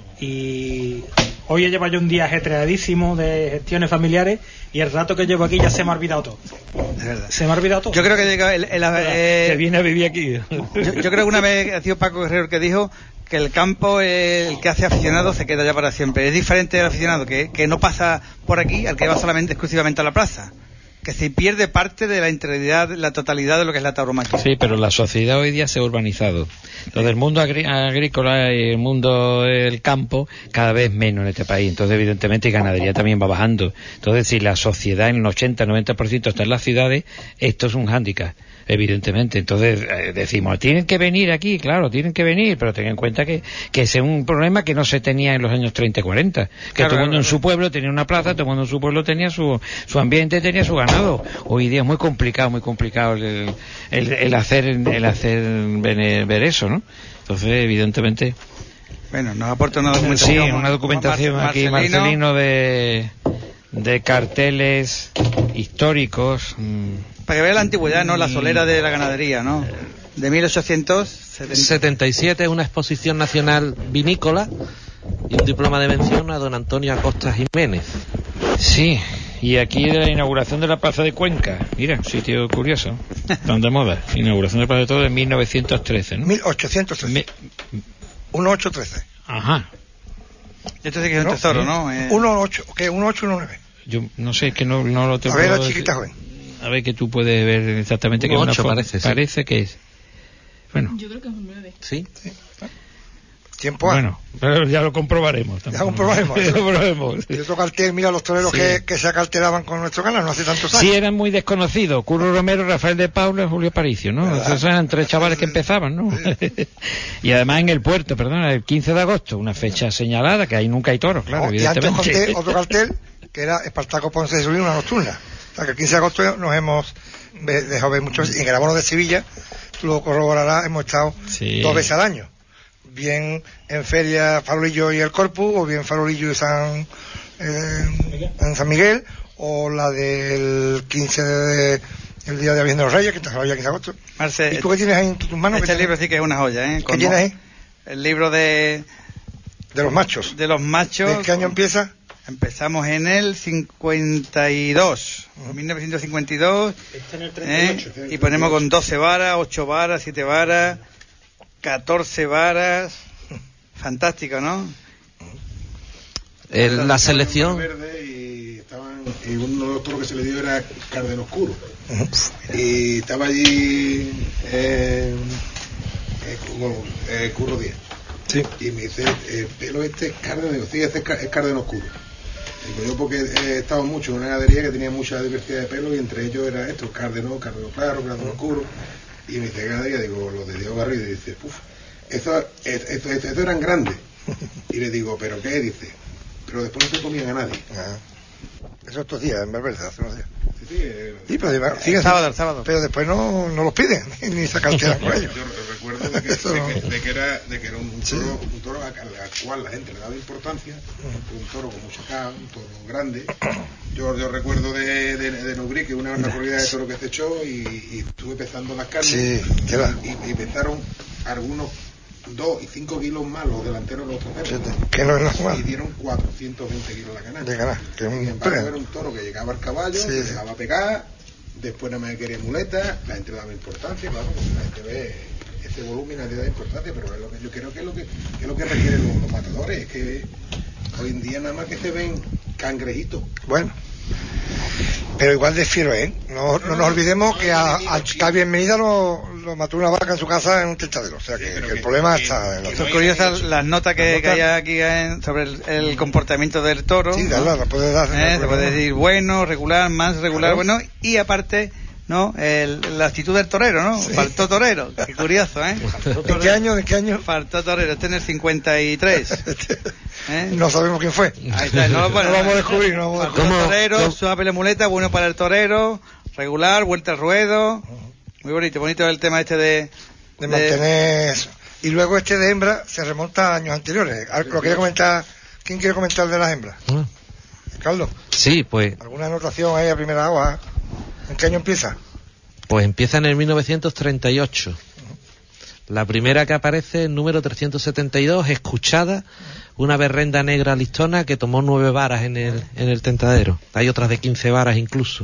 Y hoy he llevado yo un día ajetreadísimo de gestiones familiares y el rato que llevo aquí ya se me ha olvidado todo. De verdad. Se me ha olvidado todo. Yo creo que el, el, el, eh, que viene a vivir aquí. Yo, yo creo que una vez ha sido Paco Guerrero que dijo que el campo, eh, el que hace aficionado se queda ya para siempre. Es diferente del aficionado que, que no pasa por aquí al que va solamente exclusivamente a la plaza, que se pierde parte de la integridad, la totalidad de lo que es la tauromaquia. Sí, pero la sociedad hoy día se ha urbanizado. Entonces el mundo agrí- agrícola y el mundo del campo cada vez menos en este país. Entonces evidentemente la ganadería también va bajando. Entonces si la sociedad en el ochenta noventa por ciento está en las ciudades, esto es un hándicap, evidentemente. Entonces eh, decimos, tienen que venir aquí, claro, tienen que venir, pero ten en cuenta que, que ese es un problema que no se tenía en los años treinta y cuarenta. Que claro, todo el mundo claro, en su pueblo tenía una plaza, todo el mundo en su pueblo tenía su, su ambiente, tenía su ganado. Hoy día es muy complicado, muy complicado el, el, el hacer, el hacer ver, ver eso, ¿no? Entonces, evidentemente... Bueno, nos aporta una documentación. Sí, una documentación Mar- aquí, Marcelino, Marcelino de, de carteles históricos. Mmm. Para que vea la antigüedad, ¿no? La solera de la ganadería, ¿no? De mil ochocientos setenta y siete, una exposición nacional vinícola y un diploma de mención a don Antonio Acosta Jiménez. Sí, y aquí de la inauguración de la Plaza de Cuenca. Mira, un sitio curioso, tan de moda. Inauguración de la Plaza de Toros en mil novecientos trece, ¿no? mil ochocientos trece. Me... mil ochocientos trece. Ajá. Esto sí que es un no, tesoro, ¿no? Eh... uno ocho, ¿qué? uno ocho uno nueve. Yo no sé, que no, no lo tengo. A ver, la chiquita joven. A ver, que tú puedes ver exactamente qué es una foto. Parece, sí. Parece que es. Bueno. Yo creo que es un nueve. ¿Sí? Sí. Tiempo bueno, pero ya lo comprobaremos. Ya lo comprobaremos. Ya lo comprobaremos. Y otro cartel, mira los toreros sí. que, que se acartelaban con nuestro canal no hace tantos años. Sí, eran muy desconocidos. Curro Romero, Rafael de Paula, Julio Aparicio, ¿no? Esos eran tres chavales que empezaban, ¿no? Sí. Y además en el puerto, perdón, el quince de agosto, una fecha señalada, que ahí nunca hay toros, claro, no, evidentemente. Y antes conté otro cartel, que era Espartaco Ponce de Solís, una nocturna. O sea, que el quince de agosto nos hemos dejado ver mucho. Y en el abono de Sevilla, tú lo corroborarás, hemos estado sí. dos veces al año. Bien en Feria Farolillo y el Corpus, o bien Farolillo y San, eh, en San Miguel, o la del quince de, el día de la Virgen de los Reyes, que te sabía quince de agosto. Marce, ¿Y tú qué tienes ahí en tus manos? Este libro sí que es una joya, ¿eh? ¿Qué tienes ahí? El libro de... De los machos. De los machos. ¿De qué año empieza? Empezamos en el cincuenta y dos, uh-huh. mil novecientos cincuenta y dos. Está en el treinta y ocho. ¿eh? Y ponemos con doce varas, ocho varas, siete varas, catorce varas. Fantástico, ¿no? El, la selección. Verde y, estaban, y uno de los toros que se le dio era Carden Oscuro. Uh-huh. Y estaba allí eh, eh, eh, Curro Díaz. Sí. Y me dice, el pelo este es Carden, digo, sí, este es Carden Oscuro. Digo, yo porque he estado mucho en una ganadería que tenía mucha diversidad de pelo y entre ellos era esto, Cárdeno, Cárdeno claro, Cárdeno oscuro. Y me dice, ganadería, digo, los de Diego Garrido, y dice, puf, estos esto, esto, esto eran grandes. Y le digo, ¿pero qué? Dice, pero después no se comían a nadie. Ah. Eso estos días, en Valverde, hace unos días. Sí, sí, eh, sí pero sigue el sábado, el sábado. Pero después no, no los piden, ni se cartelan con ellos. Yo recuerdo de que, de que, de que, era, de que era un toro, sí. un toro al cual la gente le daba importancia, un toro con mucho K, un toro grande. Yo, yo recuerdo de, de, de Nubri, que una, una corrida de toro que se echó y, y estuve pesando las carnes. Sí, y, y, y pesaron algunos dos y cinco kilos más los delanteros de los traseros, que no es normal, y dieron cuatrocientos veinte kilos la canasta. De ganar, que un embargo, era un toro que llegaba al caballo, sí, se dejaba pegar, después nada más quería muleta, la gente daba importancia, claro, porque la gente ve ese volumen, la gente da importancia, pero es lo que yo creo que es lo que, que es lo que requieren los, los matadores, es que hoy en día nada más que se ven cangrejitos. Bueno, pero igual de fiero, ¿eh? No, no, no nos olvidemos que a, a Chica Bienvenida lo, lo mató una vaca en su casa en un tentadero. O sea que, sí, que, que el problema que, está en los Son curiosas las notas que, que hay aquí en, sobre el, el comportamiento del toro. Sí, ¿no? La puede dar. ¿Eh? Se puede decir bueno, regular, más regular, claro. Bueno, y aparte, ¿no? El, la actitud del torero, ¿no? Sí. Faltó torero. Qué curioso, ¿eh? ¿De qué año? ¿De qué año? Faltó torero. Este en el cincuenta y tres. ¿Eh? No sabemos quién fue. Ahí está, no, bueno, no vamos a descubrir. No vamos a descubrir. Como torero, suave la muleta, bueno para el torero, regular, vuelta al ruedo. Muy bonito, bonito el tema este de... De mantener eso. Y luego este de hembra se remonta a años anteriores. ¿Lo quiere comentar? ¿Quién quiere comentar de las hembras? ¿Mm? Carlos. Sí, pues... ¿Alguna anotación ahí a primera hoja? ¿En qué año empieza? Pues empieza en el mil novecientos treinta y ocho. La primera que aparece, el número trescientos setenta y dos, escuchada, una berrenda negra listona que tomó nueve varas en el, en el tentadero. Hay otras de quince varas incluso.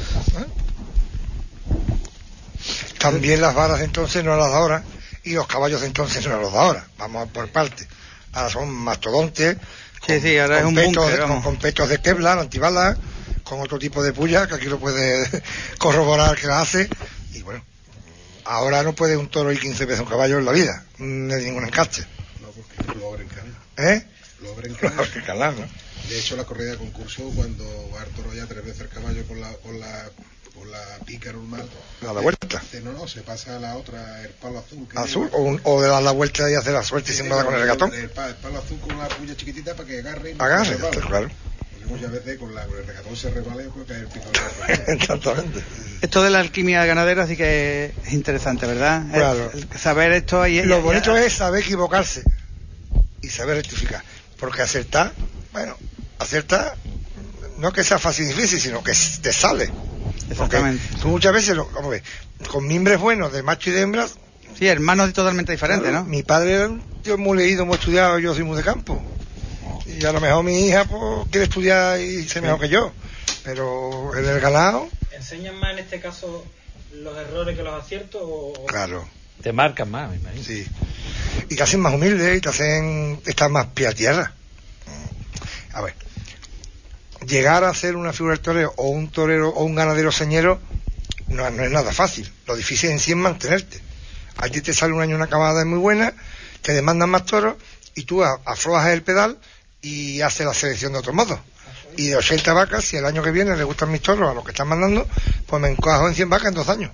También las varas de entonces no las de ahora, y los caballos de entonces no los de ahora. Vamos por parte. Ahora son mastodontes, sí, sí, ahora con, es un petos, búnker, con, con petos de Kevlar, antibalas, con otro tipo de puya, que aquí lo puede corroborar que la hace. Y bueno, ahora no puede un toro ir quince veces un caballo en la vida, no hay ningún encaste. No, porque lo abren canal. ¿Eh? Lo abren canal. Lo abren canal, ¿no? De hecho, la corrida de concurso, cuando va el toro ya tres veces el caballo con la, con la, con la pica normal. ¿A la vuelta? Eh, no, no, se pasa a la otra, el palo azul. Que ¿Azul? O, un, o de dar la vuelta y hacer la suerte y sin nada con el regatón. El, el, el palo azul con una puya chiquitita para que agarre. Y agarre, está claro. Muchas veces con, la, con el regatón se resbala y puede caer el pico de Exactamente. Esto de la alquimia ganadera sí que es interesante, ¿verdad? Claro. El, el saber esto ahí. Lo bonito es saber equivocarse y saber rectificar. Porque acertar, bueno, acertar no es que sea fácil y difícil, sino que te sale. Exactamente. Porque tú muchas veces, lo, vamos a ver, con mimbres buenos de macho y de hembras. Sí, hermanos totalmente diferentes, claro, ¿no? Mi padre era un tío muy leído, muy estudiado, yo soy muy de campo. Y a lo mejor mi hija pues, quiere estudiar y ser mejor que yo, pero en el ganado... ¿Enseñan más en este caso los errores que los aciertos? O... Claro. Te marcan más, me imagino. Sí. Y te hacen más humilde y te hacen estar más pie a tierra. A ver, llegar a ser una figura del torero o un torero o un ganadero señero no, no es nada fácil. Lo difícil en sí es mantenerte. A ti te sale un año una camada muy buena, te demandan más toros y tú aflojas el pedal y haces la selección de otro modo. Y de ochenta vacas, si el año que viene le gustan mis toros a los que están mandando, pues me encajo en cien vacas en dos años.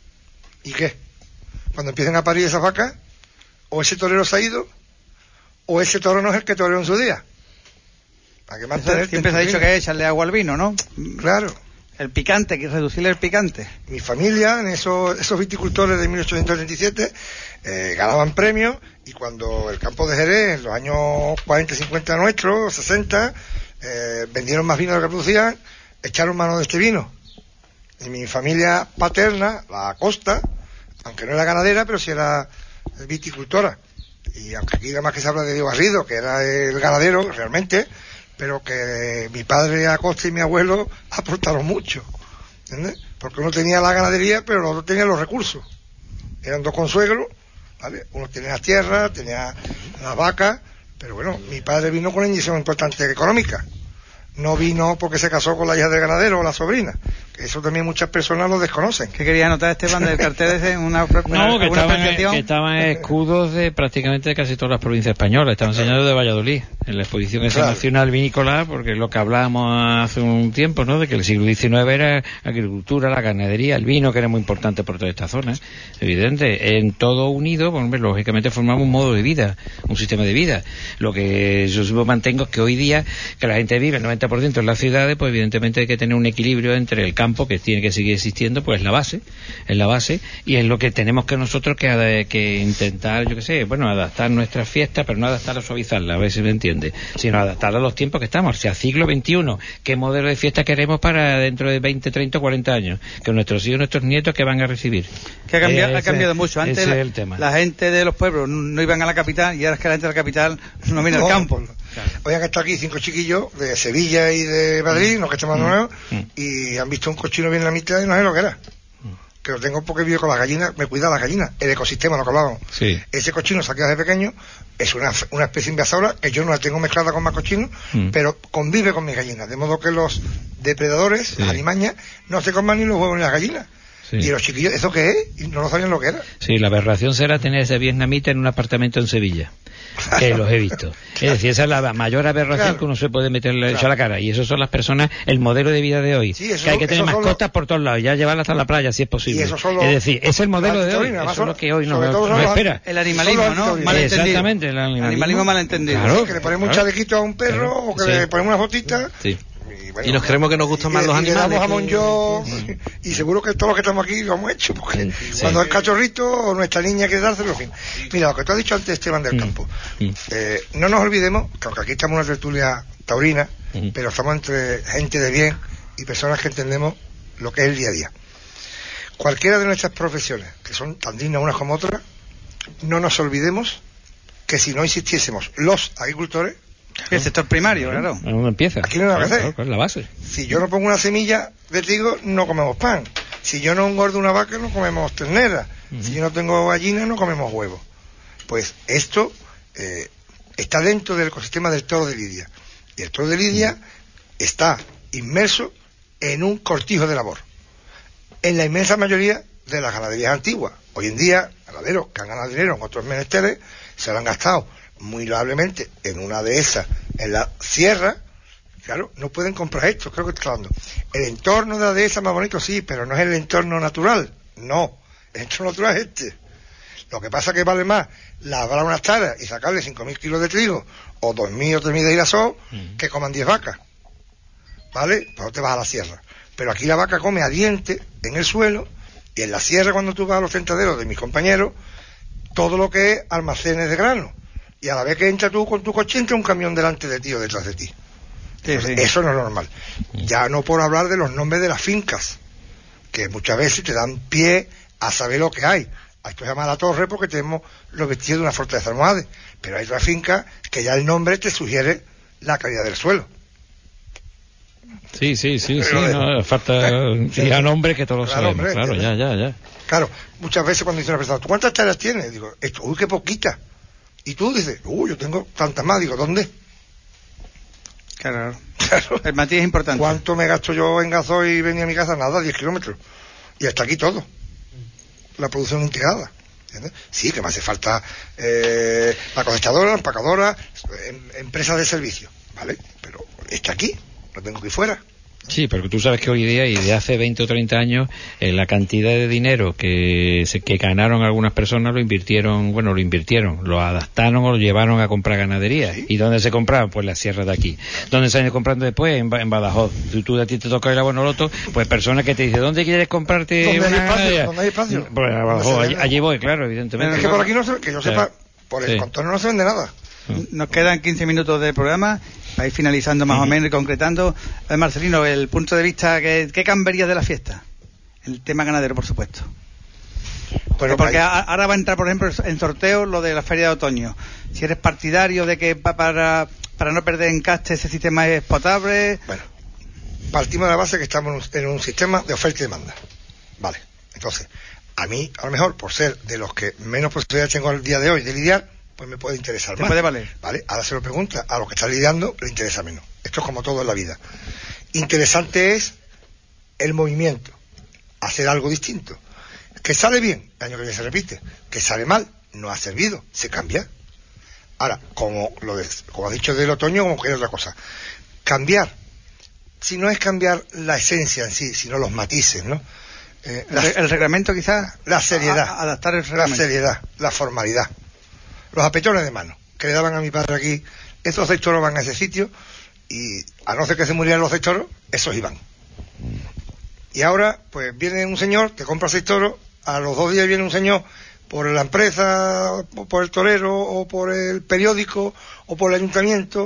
¿Y qué? Cuando empiecen a parir esas vacas, o ese torero se ha ido, o ese toro no es el que toreó en su día. ¿Para qué mantenerte? Siempre se ha dicho que es echarle agua al vino, ¿no? Claro. El picante, que reducirle el picante. Mi familia, en esos, esos viticultores de mil ochocientos treinta y siete, eh, ganaban premios, y cuando el campo de Jerez, en los años cuarenta y cincuenta nuestros, sesenta, eh, vendieron más vino de lo que producían, echaron mano de este vino. Y mi familia paterna, la Costa, aunque no era ganadera, pero sí era viticultora. Y aunque aquí además que se habla de Diego Garrido, que era el ganadero realmente, pero que mi padre Acosta y mi abuelo aportaron mucho, ¿entiendes? Porque uno tenía la ganadería, pero el otro tenía los recursos. Eran dos consuegros, ¿vale? Uno tenía las tierras, tenía las vacas, pero bueno, mi padre vino con una inyección importante económica. No vino porque se casó con la hija del ganadero o la sobrina, que eso también muchas personas lo desconocen. ¿Qué quería anotar, Esteban, del cartel ese? Una, una, no, que una estaban, que estaban escudos de prácticamente de casi todas las provincias españolas. Estaban enseñados de Valladolid, en la exposición esa Claro. nacional vinícola, porque es lo que hablábamos hace un tiempo, ¿no? De que el siglo diecinueve era agricultura, la ganadería, el vino, que era muy importante por toda esta zona. Evidente, en todo unido, pues, hombre, lógicamente formamos un modo de vida, un sistema de vida. Lo que yo mantengo es que hoy día, que la gente vive el noventa por ciento en las ciudades, pues evidentemente hay que tener un equilibrio entre el campo, que tiene que seguir existiendo, pues la base, es la base, y es lo que tenemos que nosotros que, que intentar, yo qué sé, bueno, adaptar nuestras fiestas, pero no adaptar a suavizarla, a ver si me entiende, sino adaptarla a los tiempos que estamos, o sea, siglo veintiuno, qué modelo de fiesta queremos para dentro de veinte, treinta, cuarenta años, que nuestros hijos, nuestros nietos, que van a recibir. Que ha cambiado, Ese- ha cambiado mucho. Antes ese la, es el tema. la gente de los pueblos no, no iban a la capital, y ahora es que la gente de la capital no viene al No, campo. Claro. Hoy han estado aquí cinco chiquillos de Sevilla y de Madrid, los que estamos Mm. nuevos, Mm. y han visto un cochino bien en la mitad y no sé lo que era. Que lo tengo porque vivo con las gallinas, me cuida las gallinas, el ecosistema, lo que hablábamos. Sí. Ese cochino se ha quedado desde pequeño, es una, una especie invasora, que yo no la tengo mezclada con más cochinos, Mm. pero convive con mis gallinas, de modo que los depredadores, Sí. las alimañas, no se coman ni los huevos ni las gallinas. Sí. Y los chiquillos, ¿eso qué es? Y no lo sabían lo que era. Sí, la aberración será tener ese vietnamita en un apartamento en Sevilla. Que los he visto. Es decir, esa es la mayor aberración Claro. que uno se puede meterle Claro. a la cara. Y eso son las personas, el modelo de vida de hoy. Sí, eso que hay son- que tener esos son mascotas los- por todos lados, ya llevarlas hasta la playa si es posible. Y esos son los- es decir, es el modelo las de hoy. taurinas, Eso más es son- lo que hoy nos, sobre todo son nos los- espera. El animalismo, Son los ¿no? antitorinos. Malentendido. Exactamente, el animalismo. Animalismo malentendido. Claro. Que le ponemos claro. un chalequito a un perro Claro. o que Sí. le ponemos una fotita. Sí. bueno, Y nos creemos que nos gustan y más le- los y le animales. damos jamón que- yo, y seguro que todos los que estamos aquí lo hemos hecho, porque Sí. cuando el cachorrito o nuestra niña quiere dárselo, en fin. Mira, lo que tú has dicho antes, Esteban del Mm. Campo, Mm. eh, no nos olvidemos, que aunque aquí estamos en una tertulia taurina, Mm. pero estamos entre gente de bien y personas que entendemos lo que es el día a día. Cualquiera de nuestras profesiones, que son tan dignas unas como otras, no nos olvidemos que si no existiésemos los agricultores, El sector primario, claro. ¿Dónde empieza? Aquí no hay nada que Claro, hacer. claro, es la base. si yo no pongo una semilla de trigo, no comemos pan. Si yo no engordo una vaca, no comemos ternera. Ujú. Si yo no tengo gallina, no comemos huevos. Pues esto eh, está dentro del ecosistema del toro de Lidia. Y el toro de Lidia está inmerso en un cortijo de labor. En la inmensa mayoría de las ganaderías antiguas. Hoy en día, ganaderos que han ganado dinero en otros menesteres, se lo han gastado muy loablemente en una de esas, en la sierra. Claro, no pueden comprar esto, creo que está hablando. El entorno de la dehesa es más bonito, sí, pero no es el entorno natural. No, el entorno natural es este. Lo que pasa es que vale más labrar unas taras y sacarle cinco mil kilos de trigo, o dos mil o tres mil de girasol, Mm. que coman diez vacas. ¿Vale? Pues no te vas a la sierra. Pero aquí la vaca come a diente en el suelo, y en la sierra, cuando tú vas a los tentaderos de mis compañeros, todo lo que es almacenes de grano. Y a la vez que entra tú con tu coche, entra un camión delante de ti o detrás de ti. Sí, sí. Eso no es normal. Ya no por hablar de los nombres de las fincas, que muchas veces te dan pie a saber lo que hay. A esto se llama La Torre porque tenemos los vestidos de una fortaleza almohade, pero hay otras fincas que ya el nombre te sugiere la calidad del suelo. Sí, sí, sí, sí, Pero, no, falta sí, ya nombre que todos lo claro, sabemos, hombre, claro, ya, ya, ya. Claro, muchas veces cuando dice una persona, ¿tú cuántas hectáreas tienes? Digo, esto, uy, qué poquita. Y tú dices, uy, yo tengo tantas más. Digo, ¿dónde? Claro. Claro. El matiz es importante. ¿Cuánto me gasto yo en gasoil y venía a mi casa? Nada, diez kilómetros. Y hasta aquí todo. La producción integrada. ¿entiendes? Sí, que me hace falta eh, la cosechadora, la empacadora, em, empresas de servicio, ¿vale? Pero está aquí, no tengo que ir fuera. Sí, pero tú sabes que hoy día y de hace veinte o treinta años eh, la cantidad de dinero que se, que ganaron algunas personas lo invirtieron, bueno, lo invirtieron, lo adaptaron o lo llevaron a comprar ganadería. ¿Sí? ¿Y dónde se compraban? Pues la sierra de aquí. ¿Dónde se han ido comprando después? En, en Badajoz. Tú, tú a ti te toca ir a Bonoloto, pues personas que te dicen, ¿dónde quieres comprarte ¿Dónde una hay espacio? ganadería? ¿Dónde hay espacio? Pues a Badajoz, allí, allí voy, claro, evidentemente. Es que por aquí no se, que yo sepa, por el Sí. contorno no se vende nada. Nos quedan quince minutos de programa, para ir finalizando más uh-huh. o menos y concretando. Eh, Marcelino, el punto de vista, ¿qué, qué cambiarías de la fiesta? El tema ganadero, por supuesto. Bueno, porque a, ahora va a entrar, por ejemplo, en sorteo lo de la feria de otoño. Si eres partidario de que para, para no perder encaste ese sistema es potable. Bueno, partimos de la base que estamos en un, en un sistema de oferta y demanda. Vale, entonces, a mí, a lo mejor, por ser de los que menos posibilidades tengo al día de hoy de lidiar, pues me puede interesar ¿Te más. puede valer? Vale, ahora se lo pregunta, a los que están lidiando le interesa menos. Esto es como todo en la vida. Interesante es el movimiento, hacer algo distinto. Que sale bien, el año que viene se repite. Que sale mal, no ha servido, se cambia. Ahora, como lo de, como has dicho del otoño, como que es otra cosa. Cambiar, si no es cambiar la esencia en sí, sino los matices, ¿no? Eh, la, el reglamento quizás. La seriedad. A, a adaptar el reglamento. La seriedad, la formalidad. Los apetones de mano que le daban a mi padre aquí, estos seis toros van a ese sitio y a no ser que se murieran los seis toros, esos iban. Y ahora, pues viene un señor, te compra seis toros, a los dos días viene un señor por la empresa, o por el torero, o por el periódico, o por el ayuntamiento,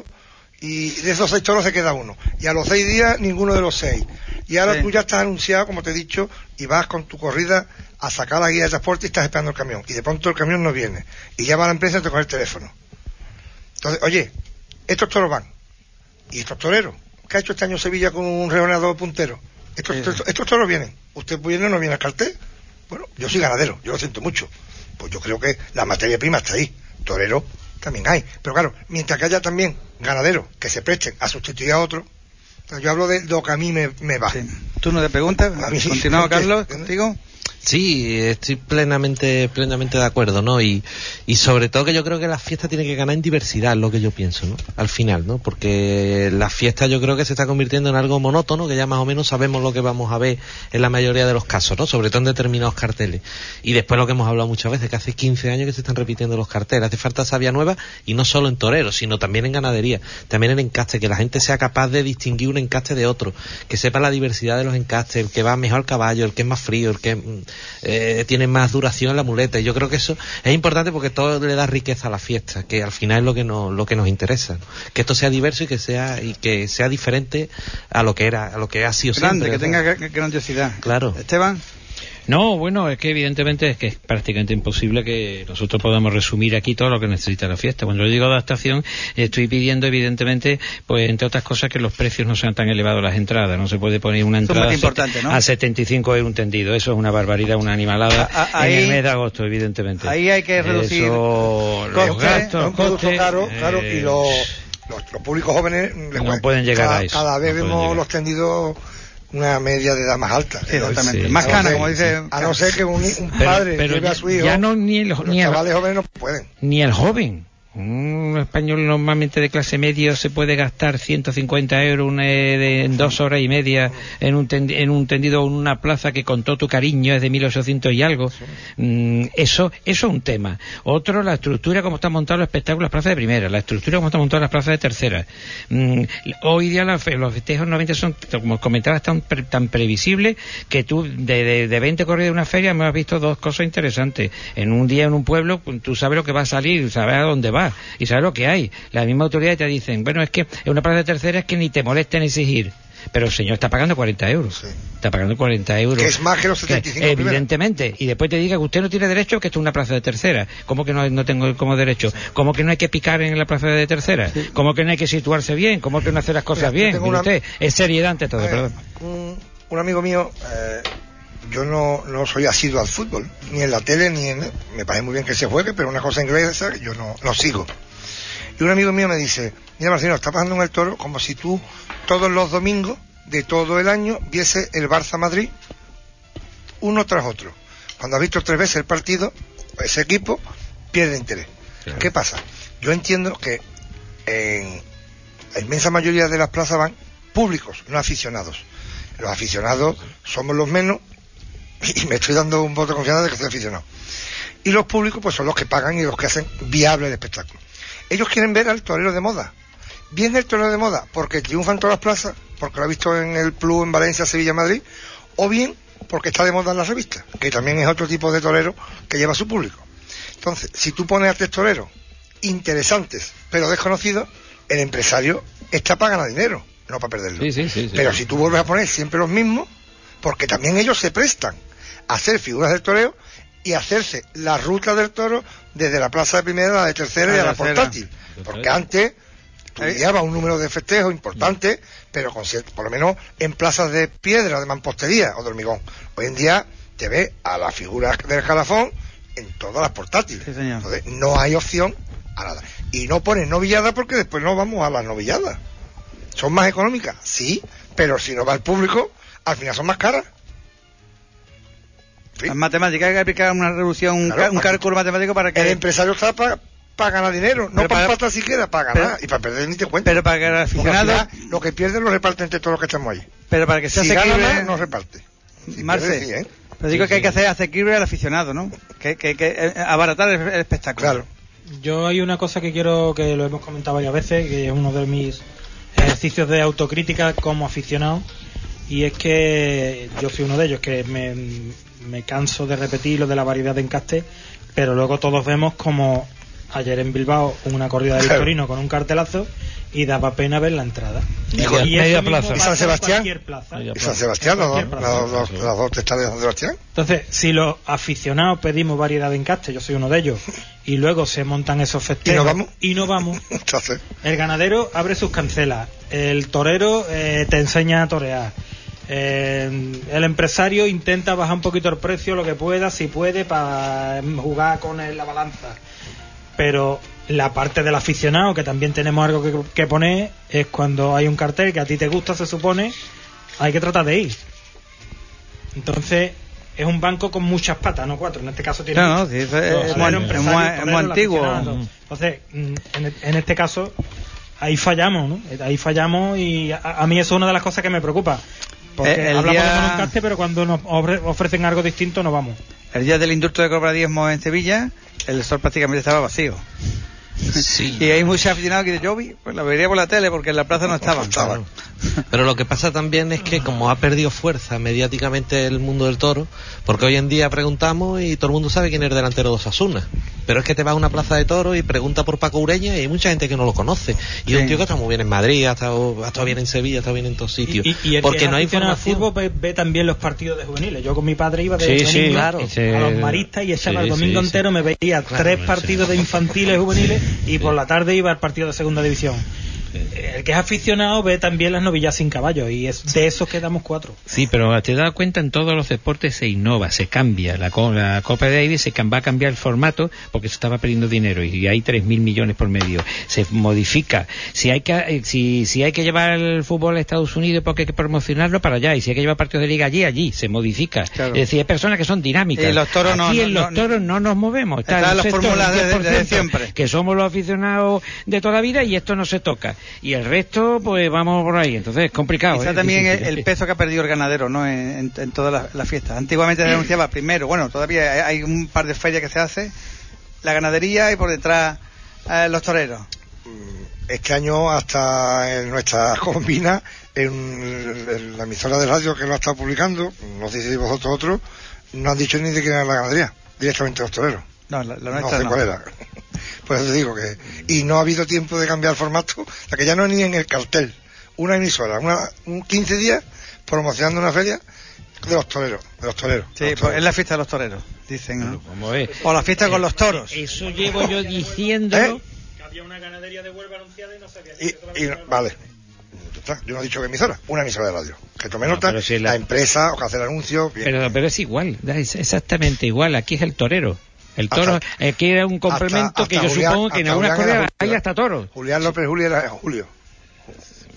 y de esos seis toros se queda uno. Y a los seis días, ninguno de los seis. Y ahora sí. Tú ya estás anunciado, como te he dicho, y vas con tu corrida a sacar la guía de transporte y estás esperando el camión. Y de pronto el camión no viene. Y ya va a la empresa y te coge el teléfono. Entonces, oye, estos toros van. ¿Y estos toreros? ¿Qué ha hecho este año Sevilla con un rejoneador puntero? Estos, sí. estos, estos toros vienen. ¿Usted viene o no viene al cartel? Bueno, yo soy ganadero, yo lo siento mucho. Pues yo creo que la materia prima está ahí. Torero también hay. Pero claro, mientras que haya también ganaderos que se presten a sustituir a otros, yo hablo de lo que a mí me, me va. Sí. ¿Tú no te preguntas? Continuamos, Carlos, contigo. Sí, estoy plenamente plenamente de acuerdo, ¿no? Y, y sobre todo que yo creo que la fiesta tiene que ganar en diversidad, es lo que yo pienso, ¿no? Al final, ¿no? Porque la fiesta yo creo que se está convirtiendo en algo monótono, que ya más o menos sabemos lo que vamos a ver en la mayoría de los casos, ¿no? Sobre todo en determinados carteles. Y después lo que hemos hablado muchas veces, que hace quince años que se están repitiendo los carteles. Hace falta savia nueva, y no solo en toreros, sino también en ganadería, también en encaste, que la gente sea capaz de distinguir un encaste de otro, que sepa la diversidad de los encastes, el que va mejor al caballo, el que es más frío, el que Eh, tiene más duración la muleta. Y yo creo que eso es importante porque todo le da riqueza a la fiesta, que al final es lo que nos, lo que nos interesa, ¿no? Que esto sea diverso y que sea y que sea diferente a lo que era, a lo que ha sido grande, siempre. Que tenga grandiosidad. Claro. Esteban. No, bueno, es que evidentemente es que es prácticamente imposible que nosotros podamos resumir aquí todo lo que necesita la fiesta. Cuando yo digo adaptación, estoy pidiendo evidentemente, pues entre otras cosas, que los precios no sean tan elevados las entradas. No se puede poner una entrada importante, ¿no? a setenta y cinco euros un tendido. Eso es una barbaridad, una animalada a, a, ahí, en el mes de agosto, evidentemente. Ahí hay que reducir Eso, coste, los gastos, un producto coste, caro, eh, claro, y los, los, los públicos jóvenes les no pueden llegar cada, a eso. Cada vez no vemos los tendidos una media de edad más alta. Sí, exactamente. Sí, más sí, cana, sí, como dice. A no ser que un, un pero, padre pero lleve ya, a su hijo. Ya no, ni el, los ni el, chavales jóvenes no pueden. Ni el joven. Un español normalmente de clase media se puede gastar ciento cincuenta euros una, de, en dos horas y media en un, ten, en un tendido en una plaza que con todo tu cariño es de mil ochocientos y algo. Sí. Mm, eso, eso es un tema. Otro, la estructura como están montados los espectáculos, las plazas de primera, la estructura como están montadas las plazas de tercera. Mm, hoy día la, los festejos normalmente son, como comentabas, tan, tan previsibles que tú de, de, de veinte corridas de una feria me has visto dos cosas interesantes. En un día en un pueblo tú sabes lo que va a salir, sabes a dónde va y sabes lo que hay. La misma autoridad te dicen, bueno, es que en una plaza de tercera es que ni te molesten exigir. Pero el señor está pagando cuarenta euros. Sí. Está pagando cuarenta euros. Que es más que los setenta y cinco. Que, evidentemente. Primera. Y después te diga que usted no tiene derecho, que esto es una plaza de tercera. ¿Cómo que no, no tengo como derecho? Sí. ¿Cómo que no hay que picar en la plaza de tercera? Sí. ¿Cómo que no hay que situarse bien? ¿Cómo que no hacer las cosas Mira, bien? Una... Usted, es seriedad ante todo. Ver, un, un amigo mío... Eh... Yo no, no soy asiduo al fútbol, ni en la tele, ni en... Me parece muy bien que se juegue, pero una cosa inglesa que yo no, no sigo. Y un amigo mío me dice, mira Marcelo, está pasando en el Toro como si tú todos los domingos de todo el año viese el Barça Madrid uno tras otro. Cuando has visto tres veces el partido, ese equipo pierde interés. Claro. ¿Qué pasa? Yo entiendo que en la inmensa mayoría de las plazas van públicos, no aficionados. Los aficionados somos los menos, y me estoy dando un voto de confianza de que soy aficionado. Y los públicos pues son los que pagan y los que hacen viable el espectáculo. Ellos quieren ver al torero de moda. Bien el torero de moda porque triunfa en todas las plazas, porque lo ha visto en el Plus, en Valencia, Sevilla, Madrid, o bien porque está de moda en las revistas, que también es otro tipo de torero que lleva a su público. Entonces, si tú pones a tres toreros interesantes pero desconocidos, el empresario está para ganar dinero, no para perderlo. Sí, sí, sí, sí, pero sí. si tú vuelves a poner siempre los mismos, porque también ellos se prestan a hacer figuras del toreo y hacerse la ruta del toro desde la plaza de primera a la de tercera y a la portátil. Porque antes tú llevabas un número de festejos importante, pero con cierto, por lo menos en plazas de piedra, de mampostería o de hormigón. Hoy en día te ves a la figura del escalafón en todas las portátiles. Sí, señor. Entonces no hay opción a nada. Y no pones novilladas porque después no vamos a las novilladas. ¿Son más económicas? Sí, pero si no va el público, al final son más caras. ¿Sí? Las matemáticas hay que aplicar una revolución, un, Claro, ca- un cálculo matemático para que... El empresario está para pa ganar dinero, no Pero para para- empatar siquiera, para pero- ganar. Y para perder ni te cuento. Pero para que el Porque al aficionado... final, lo que pierde lo reparte entre todos los que estamos ahí. Pero para que sea Si gana, asequible... no reparte. Si Marce, pierde, sí, ¿eh? pero digo Sí, que hay sí. que hacer asequible al aficionado, ¿no? Que, que, que eh, abaratar el, el espectáculo. Claro. Yo hay una cosa que quiero, que lo hemos comentado varias veces, que es uno de mis ejercicios de autocrítica como aficionado, y es que yo soy uno de ellos, que me, me canso de repetir lo de la variedad de encaste, pero luego todos vemos como ayer en Bilbao una corrida de Claro. Victorino con un cartelazo y daba pena ver la entrada. Hijo, y eso media mismo plaza. pasa ¿Y San en Sebastián? cualquier plaza. Media Y San Sebastián, las dos, Cualquier las plaza. dos, las dos testales de San Sebastián. Entonces, si los aficionados pedimos variedad de encastes, yo soy uno de ellos, y luego se montan esos festejos ¿Y no vamos? y no vamos, Entonces, el ganadero abre sus cancelas, el torero eh, te enseña a torear, eh, el empresario intenta bajar un poquito el precio lo que pueda, si puede, para jugar con el- la balanza, pero la parte del aficionado, que también tenemos algo que, que poner, es cuando hay un cartel que a ti te gusta, se supone, hay que tratar de ir. Entonces es un banco con muchas patas, no cuatro, en este caso tiene No, no, muchas. sí, eso es- Los es torero, muy- empresario, es muy- torero, es muy el antiguo. aficionado. Entonces, mm, en, en este caso, ahí fallamos, ¿no? Ahí fallamos y a, a mí eso es una de las cosas que me preocupa. Porque Eh, el hablamos día- de monocaste, pero cuando nos ofre- ofrecen algo distinto no vamos. El día del indulto de cobradismo en Sevilla, el sol prácticamente estaba vacío. Sí. Y hay muchos aficionados que dicen, yo vi, pues lo vería por la tele porque en la plaza no estaban. estaban. Pero lo que pasa también es que como ha perdido fuerza mediáticamente el mundo del toro, porque hoy en día preguntamos y todo el mundo sabe quién es el delantero de Osasuna, pero es que te vas a una plaza de toros y pregunta por Paco Ureña y hay mucha gente que no lo conoce, y es Sí. un tío que está muy bien en Madrid, ha estado, ha estado bien en Sevilla, ha estado bien en todos sitios, Y, y el porque que no hay es aficionado al información. fútbol ve, ve también los partidos de juveniles. Yo con mi padre iba de Sí, sí, domingo claro. Ese- a los maristas y echaba sí, el domingo sí, entero, sí. me veía Claro, tres sí. partidos de infantiles juveniles y por la tarde iba al partido de segunda división. El que es aficionado ve también las novillas sin caballo y es de esos quedamos cuatro. Sí, pero te das cuenta, en todos los deportes se innova, se cambia. La, co- la Copa Davis se cam- va a cambiar el formato porque se estaba perdiendo dinero y hay tres mil millones por medio. Se modifica. Si hay que eh, si, si hay que llevar el fútbol a Estados Unidos porque hay que promocionarlo para allá, y si hay que llevar partidos de liga allí, allí, se modifica. Claro. Es decir, hay personas que son dinámicas. Y los toros no- Aquí no- en los no- toros no nos movemos. Está Están un las sector, fórmulas un de- de- diez por ciento, de siempre. que somos los aficionados de toda la vida y esto no se toca. Y el resto, pues vamos por ahí. Entonces es complicado. Quizá ¿eh? también Es el, el peso que ha perdido el ganadero, ¿no? En, en- en todas las, las fiestas. Antiguamente se denunciaba primero, bueno, todavía hay, hay un par de ferias que se hace, la ganadería y por detrás eh, los toreros. Este año, hasta en nuestra combina, en, en la emisora de radio que lo ha estado publicando, no sé si vosotros otros, no han dicho ni de quién era la ganadería, directamente los toreros. No, la, la No nuestra sé no. cuál era. Por eso te digo que... Y no ha habido tiempo de cambiar el formato, la que ya no es ni en el cartel. Una emisora, una, un quince días promocionando una feria de los toreros, de los toreros. Sí, de los pues toreros. es la fiesta de los toreros, dicen, ¿no? Vamos a ver. O la fiesta con los toros. Eso llevo yo diciéndolo. ¿Eh? Había una ganadería de Huelva anunciada y no sabía. Y, y no- vale. Ya está. Yo no he dicho que emisora, una emisora de radio. Que tome No, nota, pero si la... la- empresa, o que hace el anuncio, bien. Pero, pero es igual, da- es exactamente igual. Aquí es el torero. El toro, Hasta- aquí era un complemento hasta- que yo hasta Julián- supongo que en hasta algunas Julián era corridas hay Julio. hasta toros. Julián López Julio era Julio.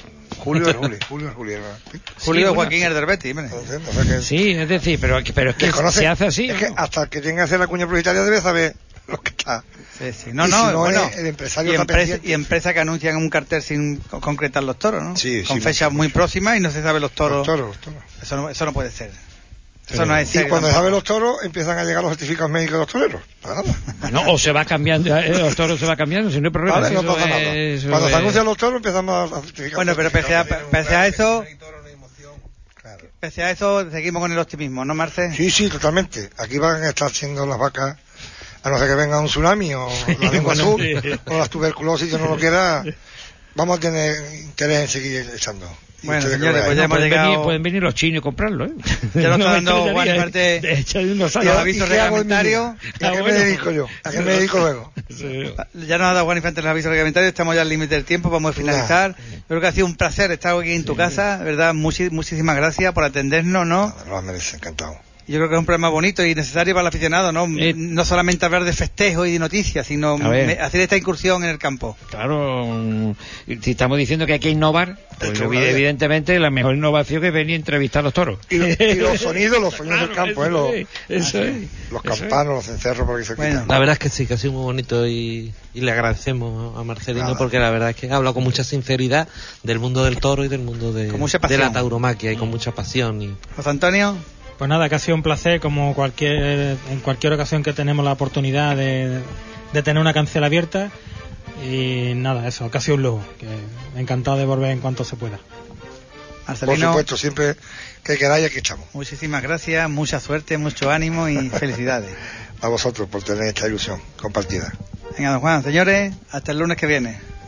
Julio de Julio, Julio de Julio. Julio de Sí, Joaquín bueno. Herderbeti, hombre. Entonces, no sé qué- Sí, es decir, pero, pero es que desconoce- se hace así. Es que hasta que tenga que hacer la cuña publicitaria debe saber lo que está. Sí, sí. No, Y no, si no, bueno. el- el empresario y, está empresa, pendiente. y empresas que anuncian un cartel sin co- concretar los toros, ¿no? Sí, Con sí, fechas mucho, muy mucho. próximas y no se sabe los toros. Los toros, los toros. Eso, no, eso no puede ser. Eso Pero- no es y serio cuando tampoco. saben los toros, empiezan a llegar los certificados médicos de los toreros. Para nada. Bueno, o se va cambiando, eh, los toros se va cambiando, si no hay problema. Vale, si no eso pasa nada. es- eso Cuando se es- anuncian los toros, empezamos a certificar. Bueno, pero pese a, pese a eso, Claro. pese a eso, seguimos con el optimismo, ¿no, Marce? Sí, sí, totalmente. Aquí van a estar siendo las vacas, a no ser que venga un tsunami o la lengua Bueno, azul sí. o la tuberculosis, yo no lo quiera. Vamos a tener interés en seguir echando. Y Bueno, ustedes que señores, lo pues vean. ya No, hemos pueden, llegado- venir, pueden venir los chinos y comprarlo, ¿eh? Ya lo está No me dando extrañaría, Juan ¿eh? Parte- De hecho, hay unos ¿Y años. los a- avisos y qué hago en mi reglamentarios. vida? ¿Y a Ah, qué me bueno. dedico yo? ¿A qué me dedico luego? Sí. Ya nos ha dado Juan Infante los avisos reglamentarios, estamos ya al límite del tiempo, vamos a finalizar. Yo creo que ha sido un placer estar aquí en tu casa, ¿verdad? Muchi- muchísimas gracias por atendernos, ¿no? Nada, lo merece, encantado. Yo creo que es un programa bonito y necesario para el aficionado, ¿no? Eh. No solamente hablar de festejos y de noticias, sino A ver. me- hacer esta incursión en el campo. Claro, mm, si estamos diciendo que hay que innovar, pues Esto, evi- vale. evidentemente la mejor innovación es venir a entrevistar a los toros. Y, y los sonidos, los sonidos del Claro, campo, ¿eh? eso Los, es, eso es, los eso es. campanos, los cencerros, por aquí se Bueno. La verdad es que sí, que ha sido muy bonito y, y le agradecemos a Marcelino Nada. porque la verdad es que ha hablado con mucha sinceridad del mundo del toro y del mundo de, Con mucha de pasión. la tauromaquia y con mucha pasión. Y, José Antonio, Pues nada, que ha sido un placer, como cualquier en cualquier ocasión que tenemos la oportunidad de, de tener una cancela abierta. Y nada, eso, que ha sido un lujo. Que encantado de volver en cuanto se pueda. Por Marcelino, supuesto, siempre que queráis, aquí echamos. muchísimas gracias, mucha suerte, mucho ánimo y felicidades. A vosotros por tener esta ilusión compartida. Venga, don Juan, señores, hasta el lunes que viene.